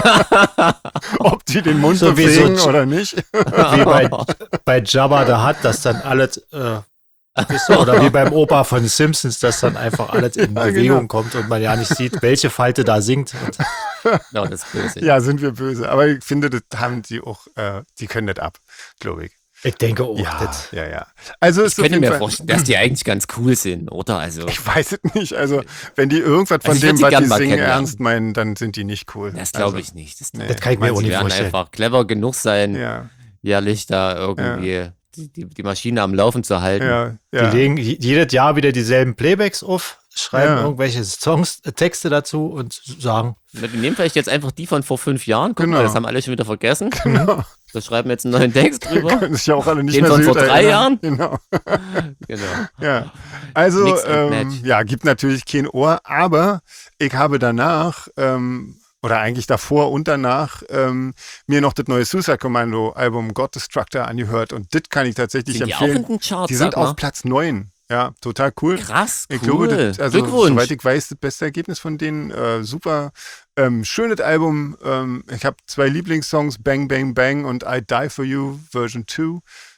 Ob die den Mund So wie so bewegen J- oder nicht. Wie bei, bei Jabba da hat, dass dann alles, äh, wisst ihr, oder wie beim Opa von Simpsons, dass dann einfach alles in Ja, Bewegung genau. kommt und man ja nicht sieht, welche Falte da singt. Und Ja, das ist böse. Ja, sind wir böse. Aber ich finde, das haben die auch, äh, die können das ab, glaube ich. ich denke auch, Ja, das, ja, ja. Also Ich ist auf könnte jeden mir Fall, vorstellen, dass die eigentlich ganz cool sind, oder? Also, ich weiß es nicht. Also, wenn die irgendwas von Also ich würd dem, sie was gern die mal singen, kennenlernen. ernst meinen, dann sind die nicht cool. das glaube also, ich nicht. Das, nee. das kann ich mir Meinst auch die nicht werden vorstellen. einfach clever genug sein, Ja, jährlich da irgendwie die, die, die Maschine am Laufen zu halten. ja, ja. Die legen j- jedes Jahr wieder dieselben Playbacks auf, schreiben Ja. irgendwelche Songs, äh, Texte dazu und sagen, Wir nehmen vielleicht jetzt einfach die von vor fünf Jahren. Guck Genau. mal, das haben alle schon wieder vergessen. Genau. Wir schreiben jetzt einen neuen Text drüber. Können sich ja auch alle nicht Den mehr von so vor gut drei erinnern. Jahren? Genau. Genau. Ja, also Mix and ähm, match. ja, gibt natürlich kein Ohr, aber ich habe danach ähm, oder eigentlich davor und danach ähm, mir noch das neue Suicide Commando Album God Destructor angehört und das kann ich tatsächlich Sind die auch empfehlen. in den Charts? Die sind sag mal? auf Platz neun. Ja, total cool. Krass, cool. Ich glaube, das, also Glückwunsch. soweit ich weiß, das beste Ergebnis von denen. Äh, super ähm, schönes Album. Ähm, ich habe zwei Lieblingssongs, Bang Bang Bang und I Die For You Version zwei.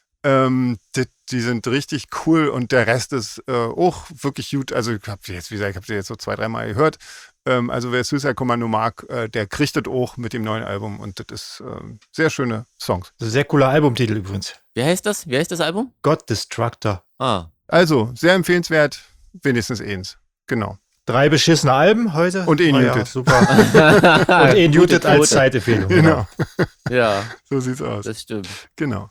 Ähm, die, die sind richtig cool und der Rest ist äh, auch wirklich gut. Also ich habe jetzt, wie gesagt, ich habe sie jetzt so zwei, dreimal gehört. Ähm, also wer Suicide Commando mag, äh, der kriegt das auch mit dem neuen Album und das ist ähm, sehr schöne Songs. das ist ein sehr cooler Albumtitel übrigens. Wie heißt das? Wie heißt das Album? God Destructor. Ah, Also sehr empfehlenswert, wenigstens eins. Genau. Drei beschissene Alben heute. Und eh Ah ja, muted. super. Und eh Gute muted als Quote. Zeitempfehlung. Genau, Ja, so sieht's aus. das stimmt. Genau.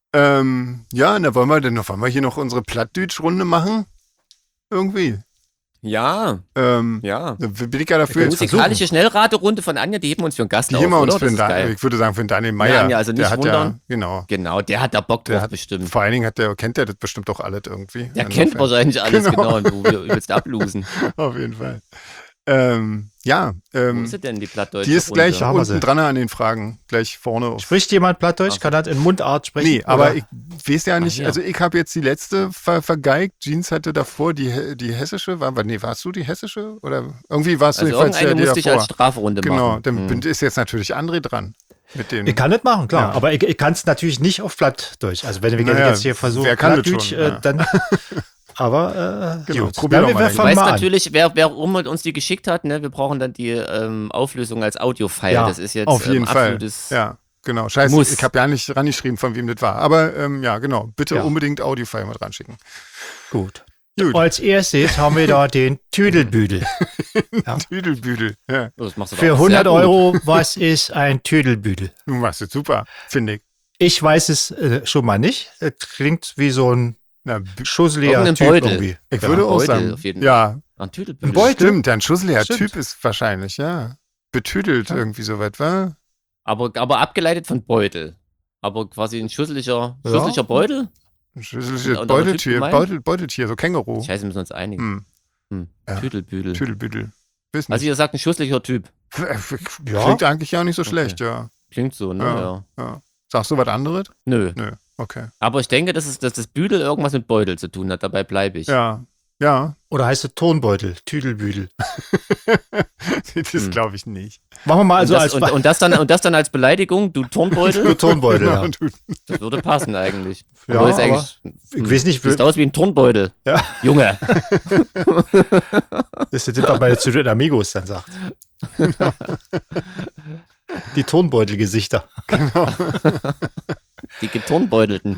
Ähm, ja, na wollen wir denn noch, wollen wir hier noch unsere Plattdeutsch-Runde machen? Irgendwie. Ja, Ähm, ja. da bin ich ja dafür. Die jetzt musikalische Schnellraterunde von Anja, die heben wir uns für einen Gast Die auf, heben wir uns oder? für Das den ist Dan- geil. ich würde sagen, für den Daniel Meyer. Ja, Anja, also nicht der hat wundern. ja, genau. Genau, der hat da Bock Der drauf hat, bestimmt. vor allen Dingen hat der, kennt der das bestimmt auch alles irgendwie. Der Insofern. kennt wahrscheinlich alles, Genau. genau, und wo wir übelst ablosen. Auf jeden Fall. Ähm, ja, Wo ähm, ist sie denn, die plattdeutsche die ist Runde? gleich Da haben wir unten sie. dran an den Fragen. Gleich vorne. Auf. Spricht jemand Plattdeutsch? Ach. Kann das in Mundart sprechen? Nee, aber Oder? ich weiß ja nicht, ja. also ich habe jetzt die letzte ver vergeigt. Jeans hatte davor die, he- die hessische, war, war- nee, warst du die hessische? Oder irgendwie warst du Also jedenfalls irgendeine ja musste die ich als davor. Strafrunde Genau, machen. dann Hm. ist jetzt natürlich André dran. Mit dem. Ich kann das machen, klar. Ja. Aber ich, ich kann es natürlich nicht auf Plattdeutsch. Also wenn wir Naja, jetzt hier versuchen, wer kann das Plattdeutsch, schon, äh, ja. dann. Aber äh, Genau, gut. probier Na, doch wir, mal. wir Ich Du fangen weißt mal an. natürlich, wer, wer auch immer uns die geschickt hat, ne? Wir brauchen dann die ähm, Auflösung als Audio-File. Ja, das ist jetzt Auf jeden ähm, Fall. absolutes. Ja, genau. Scheiße, Muss. ich habe ja nicht rangeschrieben, von wem das war. Aber ähm, ja, genau. Bitte Ja. unbedingt Audiofile mit ranschicken. Gut. Gut. Als erstes haben wir da den Tüdelbüdel. Ja. Tüdelbüdel. Ja. Das machst du doch Für auch hundert sehr gut. Euro, was ist ein Tüdelbüdel? Du machst es super, finde ich. Ich weiß es äh, schon mal nicht. Es klingt wie so ein Na, bü- schusseliger Irgendein Typ Beutel. irgendwie. ich Ja. würde auch Beutel sagen, auf jeden ja, Ein Tüdelbüdel. Ein Beutel? stimmt, ein schusseliger Stimmt. Typ ist wahrscheinlich, ja. Betüdelt Ja. irgendwie so weit, wa? Aber, aber abgeleitet von Beutel. Aber quasi ein schusseliger, Ja. schusseliger Beutel? Ein schüsseliges Und- und aber Typ Beuteltier, gemeint? Beutel, Beuteltier, so Känguru. Scheiße, müssen wir uns einigen. Hm. Hm. Ja. Tüdelbüdel. Tüdelbüdel. Wissen Also ihr sagt ein schusseliger Typ. Ja. Klingt eigentlich auch nicht so Okay. schlecht, ja. Klingt so, ne? Ja. Ja. ja. Sagst du was anderes? Nö. Nö, okay. Aber ich denke, dass, es, dass das Büdel irgendwas mit Beutel zu tun hat. Dabei bleibe ich. Ja, ja. Oder heißt es Tonbeutel, Tüdelbüdel? Das Hm. glaube ich nicht. Machen wir mal also und, das, als und, Be- und, das dann, und das dann als Beleidigung, du Turnbeutel, Tonbeutel. Genau, Ja. du- das würde passen eigentlich. Ja, Aber ist aber eigentlich, Ich weiß nicht, sieht aus wie ein Turnbeutel. Ja. Junge. das ist das, bei zu den Amigos dann sagt. Die Tonbeutelgesichter. Die Geturnbeutelten.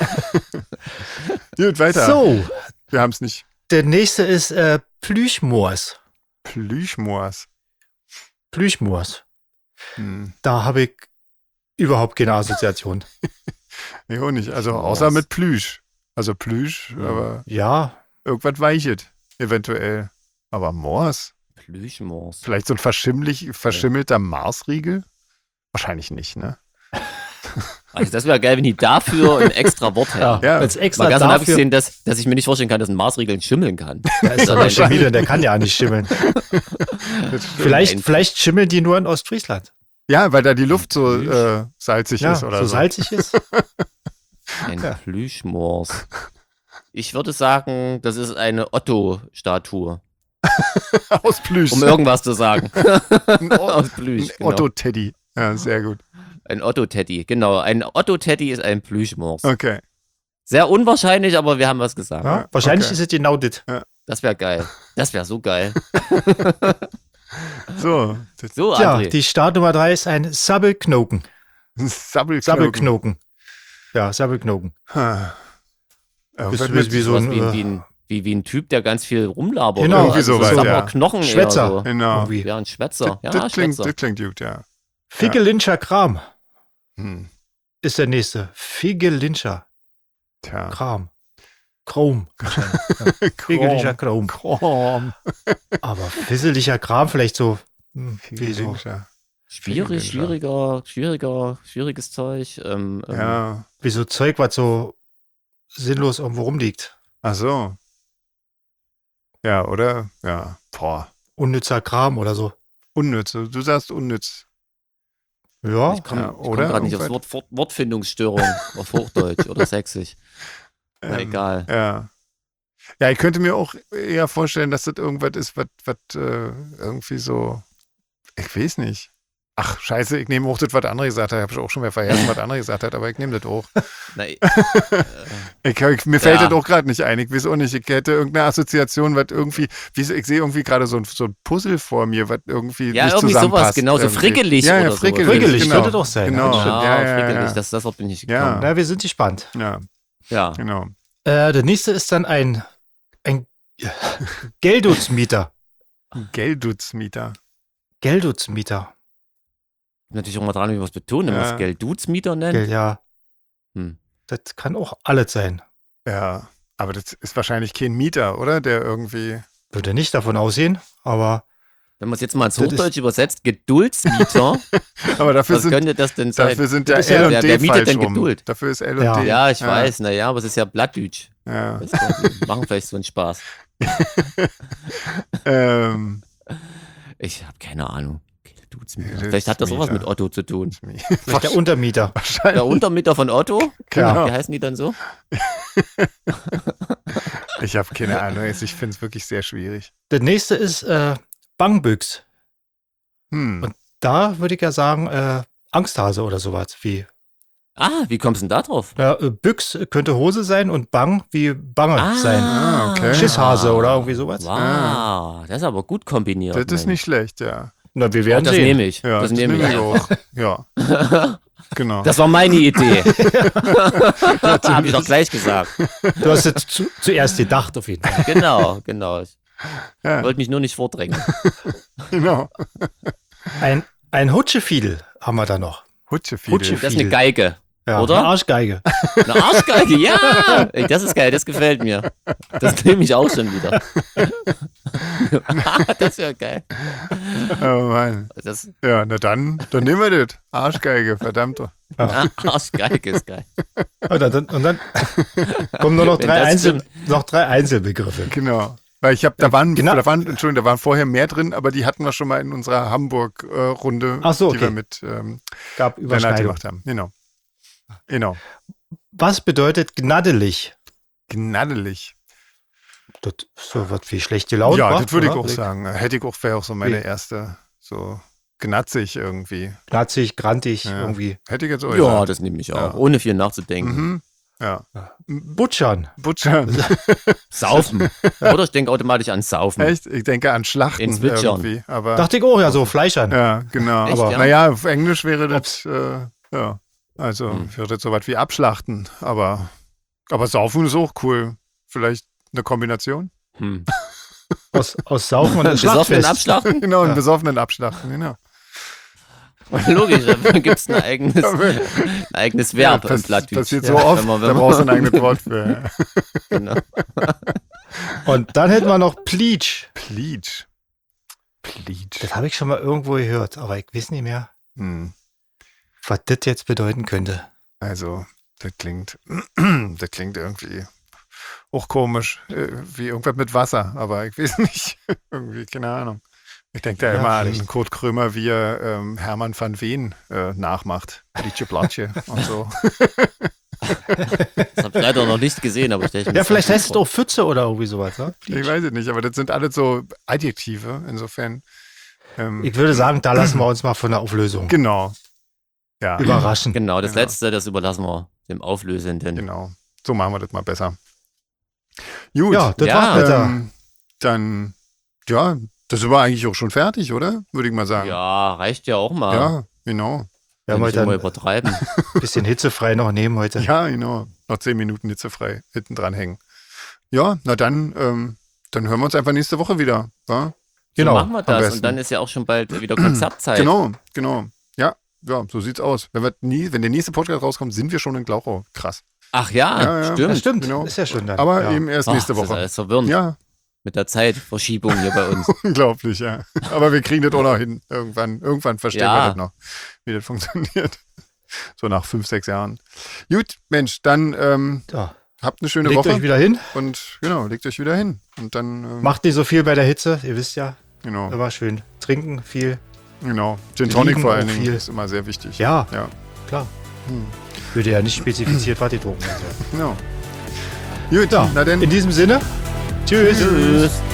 Gut, weiter. So, Wir haben es nicht. der nächste ist äh, Plüschmoors. Plüschmoors. Plüschmoors. Hm. Da habe ich überhaupt keine Assoziation. Ich auch nicht. Also Moors. außer mit Plüsch. Also Plüsch, Ja. aber Ja, irgendwas weichet. Eventuell. Aber Moors? Plüschmoors. Vielleicht so ein verschimmlich, verschimmelter Marsriegel? Wahrscheinlich nicht, ne? Also das wäre geil, wenn die dafür ein extra Wort hätten. Ja. als extra Mal gestern habe ich dafür. gesehen, dass, dass ich mir nicht vorstellen kann, dass ein Marsriegel schimmeln kann. Da ist aber schon wieder, der kann ja nicht schimmeln. Vielleicht, Ein- vielleicht schimmeln die nur in Ostfriesland. Ja, weil da die Luft so Plüsch. äh, salzig Ja, ist oder so so. salzig ist. Ein Ja. Plüschmoors. Ich würde sagen, das ist eine Otto-Statue. Aus Plüsch. Um irgendwas zu sagen. ein O- Aus Plüsch. ein Genau. Otto-Teddy. Ja, sehr gut. Ein Otto-Teddy. Genau. Ein Otto-Teddy ist ein Plüschmoors. Okay. Sehr unwahrscheinlich, aber wir haben was gesagt. Ja, wahrscheinlich okay. ist es genau das. Das wäre geil. Das wäre so geil. So. Das So, Ja, André. die Startnummer drei ist ein Sabbelknoken. Sabbelknoken. Sabbelknoken. Ja, Sabbelknoken. Ha. Bist Irgendwas du mit- wie so Sowas ein wie, äh, wie, ein, wie, wie ein Typ, der ganz viel rumlabert. Genau, oder? irgendwie Also sowas, so ja. Knochen Schwätzer. eher so. Genau. irgendwie. Ja, ein Schwätzer. Ja, das, das, klingt, Schwätzer. das klingt gut, ja. Figgelinscher Kram Hm. ist der nächste. Figgelinscher Tja. Kram. Krom. Figgelinscher Krom. Krom. Aber fisseliger Kram vielleicht so. hm, Wie so. Figgelinscher. Schwierig, schwieriger, schwieriger, schwieriges Zeug. Ähm, ähm, Ja. Wie so Zeug, was so sinnlos irgendwo rumliegt. Ach so. Ja, oder? Ja. Boah. Unnützer Kram oder so. Unnütz. Du sagst unnütz. Ja, Ich komme Ja, komm oder? gerade nicht aufs Irgendwas- Wort, Wort Wortfindungsstörung auf Hochdeutsch oder Sächsisch. Na, Ähm, egal. Ja. Ja, ich könnte mir auch eher vorstellen, dass das irgendwas ist, was, was äh, irgendwie so, ich weiß nicht. Ach, scheiße, ich nehme auch das, was andere gesagt hat. Ich habe auch schon mal vergessen, was andere gesagt hat, aber ich nehme das auch. Na, äh, Ich, ich, mir fällt Ja. das auch gerade nicht ein. Ich weiß auch nicht. Ich hätte irgendeine Assoziation, was irgendwie, wie, so- ich sehe irgendwie gerade so ein, so ein Puzzle vor mir, was irgendwie Ja, nicht irgendwie sowas, zusammenpasst. genau, so irgendwie. frickelig ja, ja, oder sowas. frickelig. Frickelig, genau. könnte doch sein. Genau. Ja, ja, ja, ja, frickelig, ja. Das, das Wort bin ich Ja. gekommen. na, wir sind gespannt. Ja, Ja. genau. Äh, der nächste ist dann ein, ein Geldutzmieter. Geldutzmieter. Geldutzmieter. Natürlich auch mal dran, wie wir es betonen, wenn wir Ja. es Gelddutzmieter nennen. Gel, ja, Hm. das kann auch alles sein. Ja, aber das ist wahrscheinlich kein Mieter, oder? Der irgendwie. Würde nicht davon aussehen, aber Wenn man es jetzt mal ins Das ist- Hochdeutsch übersetzt, Geduldsmieter, Aber dafür was sind, könnte das denn sein? dafür sind Das der ist ja- L und der- D der mietet falsch denn rum. Geduld. Dafür ist L und Ja. D. Ja, ich Ja. weiß, naja, aber es ist ja Blattdeutsch. Ja. Weißt du, die machen vielleicht so einen Spaß. ähm, Ich habe keine Ahnung. Gelddutzmieter. Gelddutzmieter. Vielleicht hat das auch was mit Otto zu tun. vielleicht der Untermieter. Der Untermieter von Otto? Genau. Wie heißen die dann so? Ich habe keine Ahnung. Ich finde es wirklich sehr schwierig. Der nächste ist äh, Bangbüchs. Hm. Und da würde ich ja sagen, äh, Angsthase oder sowas. Wie Ah, wie kommst du denn da drauf? ja, äh, Büchs könnte Hose sein und Bang wie Bange sein. Ah, okay. Schisshase oder irgendwie sowas. Wow, Ah. das ist aber gut kombiniert. Das ist Mensch. nicht schlecht, ja. Na, wir Oh, werden das sehen. nehme ich. Ja, das nehme ich. auch. Ja, genau. Das war meine Idee. Habe ich doch gleich gesagt. Du hast es zu, zuerst gedacht, auf jeden Fall. Genau, genau. Ja, Wollte mich nur nicht vordrängen. genau. Ein, ein Hutschefiedel haben wir da noch. Hutschefiedel. Hutsche- Das ist eine Geige. Ja, Oder? Eine Arschgeige. Eine Arschgeige, ja! Ey, das ist geil, das gefällt mir. Das nehme ich auch schon wieder. Das wäre geil. Oh Mann. Das, Ja, na dann, dann nehmen wir das. Arschgeige, verdammt. ah, Arschgeige ist geil. Und dann, und dann kommen nur noch Wenn drei, das Einzel, stimmt. noch drei Einzelbegriffe. Genau. Weil ich habe, da waren, Genau. da waren, Entschuldigung, da waren vorher mehr drin, aber die hatten wir schon mal in unserer Hamburg-Runde, Ach so, die wir okay. mit ähm, Gab Lennart Überschneidung. gemacht haben. Genau. Genau. Was bedeutet gnaddelig? Gnaddelig. Das ist so was wie schlechte Laune. Ja, macht, das würde ich oder? auch sagen. Hätte ich auch, wäre auch so meine Wie? erste, so gnatzig irgendwie. Knatzig, grantig, Ja. irgendwie. Hätte ich jetzt auch Ja, gesagt. das nehme ich auch, Ja. ohne viel nachzudenken. Mhm. Ja. Butschern. Butcher. Saufen. Oder ich denke automatisch an Saufen. Echt? Ich denke an Schlachten In Zwitschern. irgendwie. Aber, Dachte ich auch, ja, so Fleischern. ja, genau. Echt, aber ja? naja, auf Englisch wäre das, äh, ja, also Hm. wäre das so was wie Abschlachten. Aber, aber Saufen ist auch cool. Vielleicht eine Kombination? Hm. Aus, aus Saufen und einem Besoffenen Schlachtfest. Abschlachten? Genau, einen Ja. besoffenen Abschlachten, genau. Logisch, da gibt es ein eigenes, ein eigenes Verb Ja, im pass, Plattdeutsch. passiert Ja, so oft, wenn man- wenn da man- brauchst du ein eigenes Wort für. Genau. Und dann hätten wir noch Pleach. Pleach. Pleach. Das habe ich schon mal irgendwo gehört, aber ich weiß nicht mehr, Hm. was das jetzt bedeuten könnte. Also, das klingt, das klingt irgendwie auch komisch, äh, wie irgendwas mit Wasser, aber ich weiß nicht, irgendwie, keine Ahnung. Ich denke da Ja, immer vielleicht. an Kurt Krömer, wie er ähm, Hermann van Veen äh, nachmacht. Liedje Platsche und so. Das habe ich leider noch nicht gesehen, aber ich denke, Ja, vielleicht heißt es auch Pfütze oder irgendwie sowas. Ne? Ich weiß es nicht, aber das sind alles so Adjektive, insofern. Ähm, Ich würde sagen, da lassen wir uns mal von der Auflösung genau. Ja, überraschen. Genau, das Genau. letzte, das überlassen wir dem Auflösenden. genau. So machen wir das mal besser. Gut. Ja, das Ja, war's mit der. ähm, dann, ja, das war eigentlich auch schon fertig, oder? Würde ich mal sagen. Ja, reicht ja auch mal. Ja, genau. Wir haben Nicht heute immer ein übertreiben. bisschen hitzefrei noch nehmen heute. Ja, genau. Noch zehn Minuten hitzefrei hinten dran hängen. Ja, na dann, ähm, dann hören wir uns einfach nächste Woche wieder. Ja? Genau. So machen wir am das. besten. Und dann ist ja auch schon bald wieder Konzertzeit. Genau, genau. Ja, ja, so sieht's aus. Wenn, wir nie, wenn der nächste Podcast rauskommt, sind wir schon in Glauchau. Krass. Ach ja, Ja, ja. stimmt. Ja, stimmt. Genau. Ist ja schon dann. Aber ja. eben erst Ach, nächste das ist Woche. alles verwirrend Ja, mit der Zeitverschiebung hier bei uns. unglaublich, ja. Aber wir kriegen das auch noch hin. Irgendwann, irgendwann verstehen Ja. wir das noch, wie das funktioniert. So nach fünf, sechs Jahren. Gut, Mensch, dann ähm, Ja. habt eine schöne Legt Woche euch wieder hin. und genau, legt euch wieder hin. Und dann, ähm, Macht nicht so viel bei der Hitze. Ihr wisst ja, genau, immer schön trinken, viel. genau. Gin Tonic liegen vor auch allen Dingen viel. ist immer sehr wichtig. Ja, Ja, klar. Hm. Würde ja nicht spezifiziert, was die drucken. Also. genau. Gut, Ja, na denn. in diesem Sinne, tschüss. Tschüss.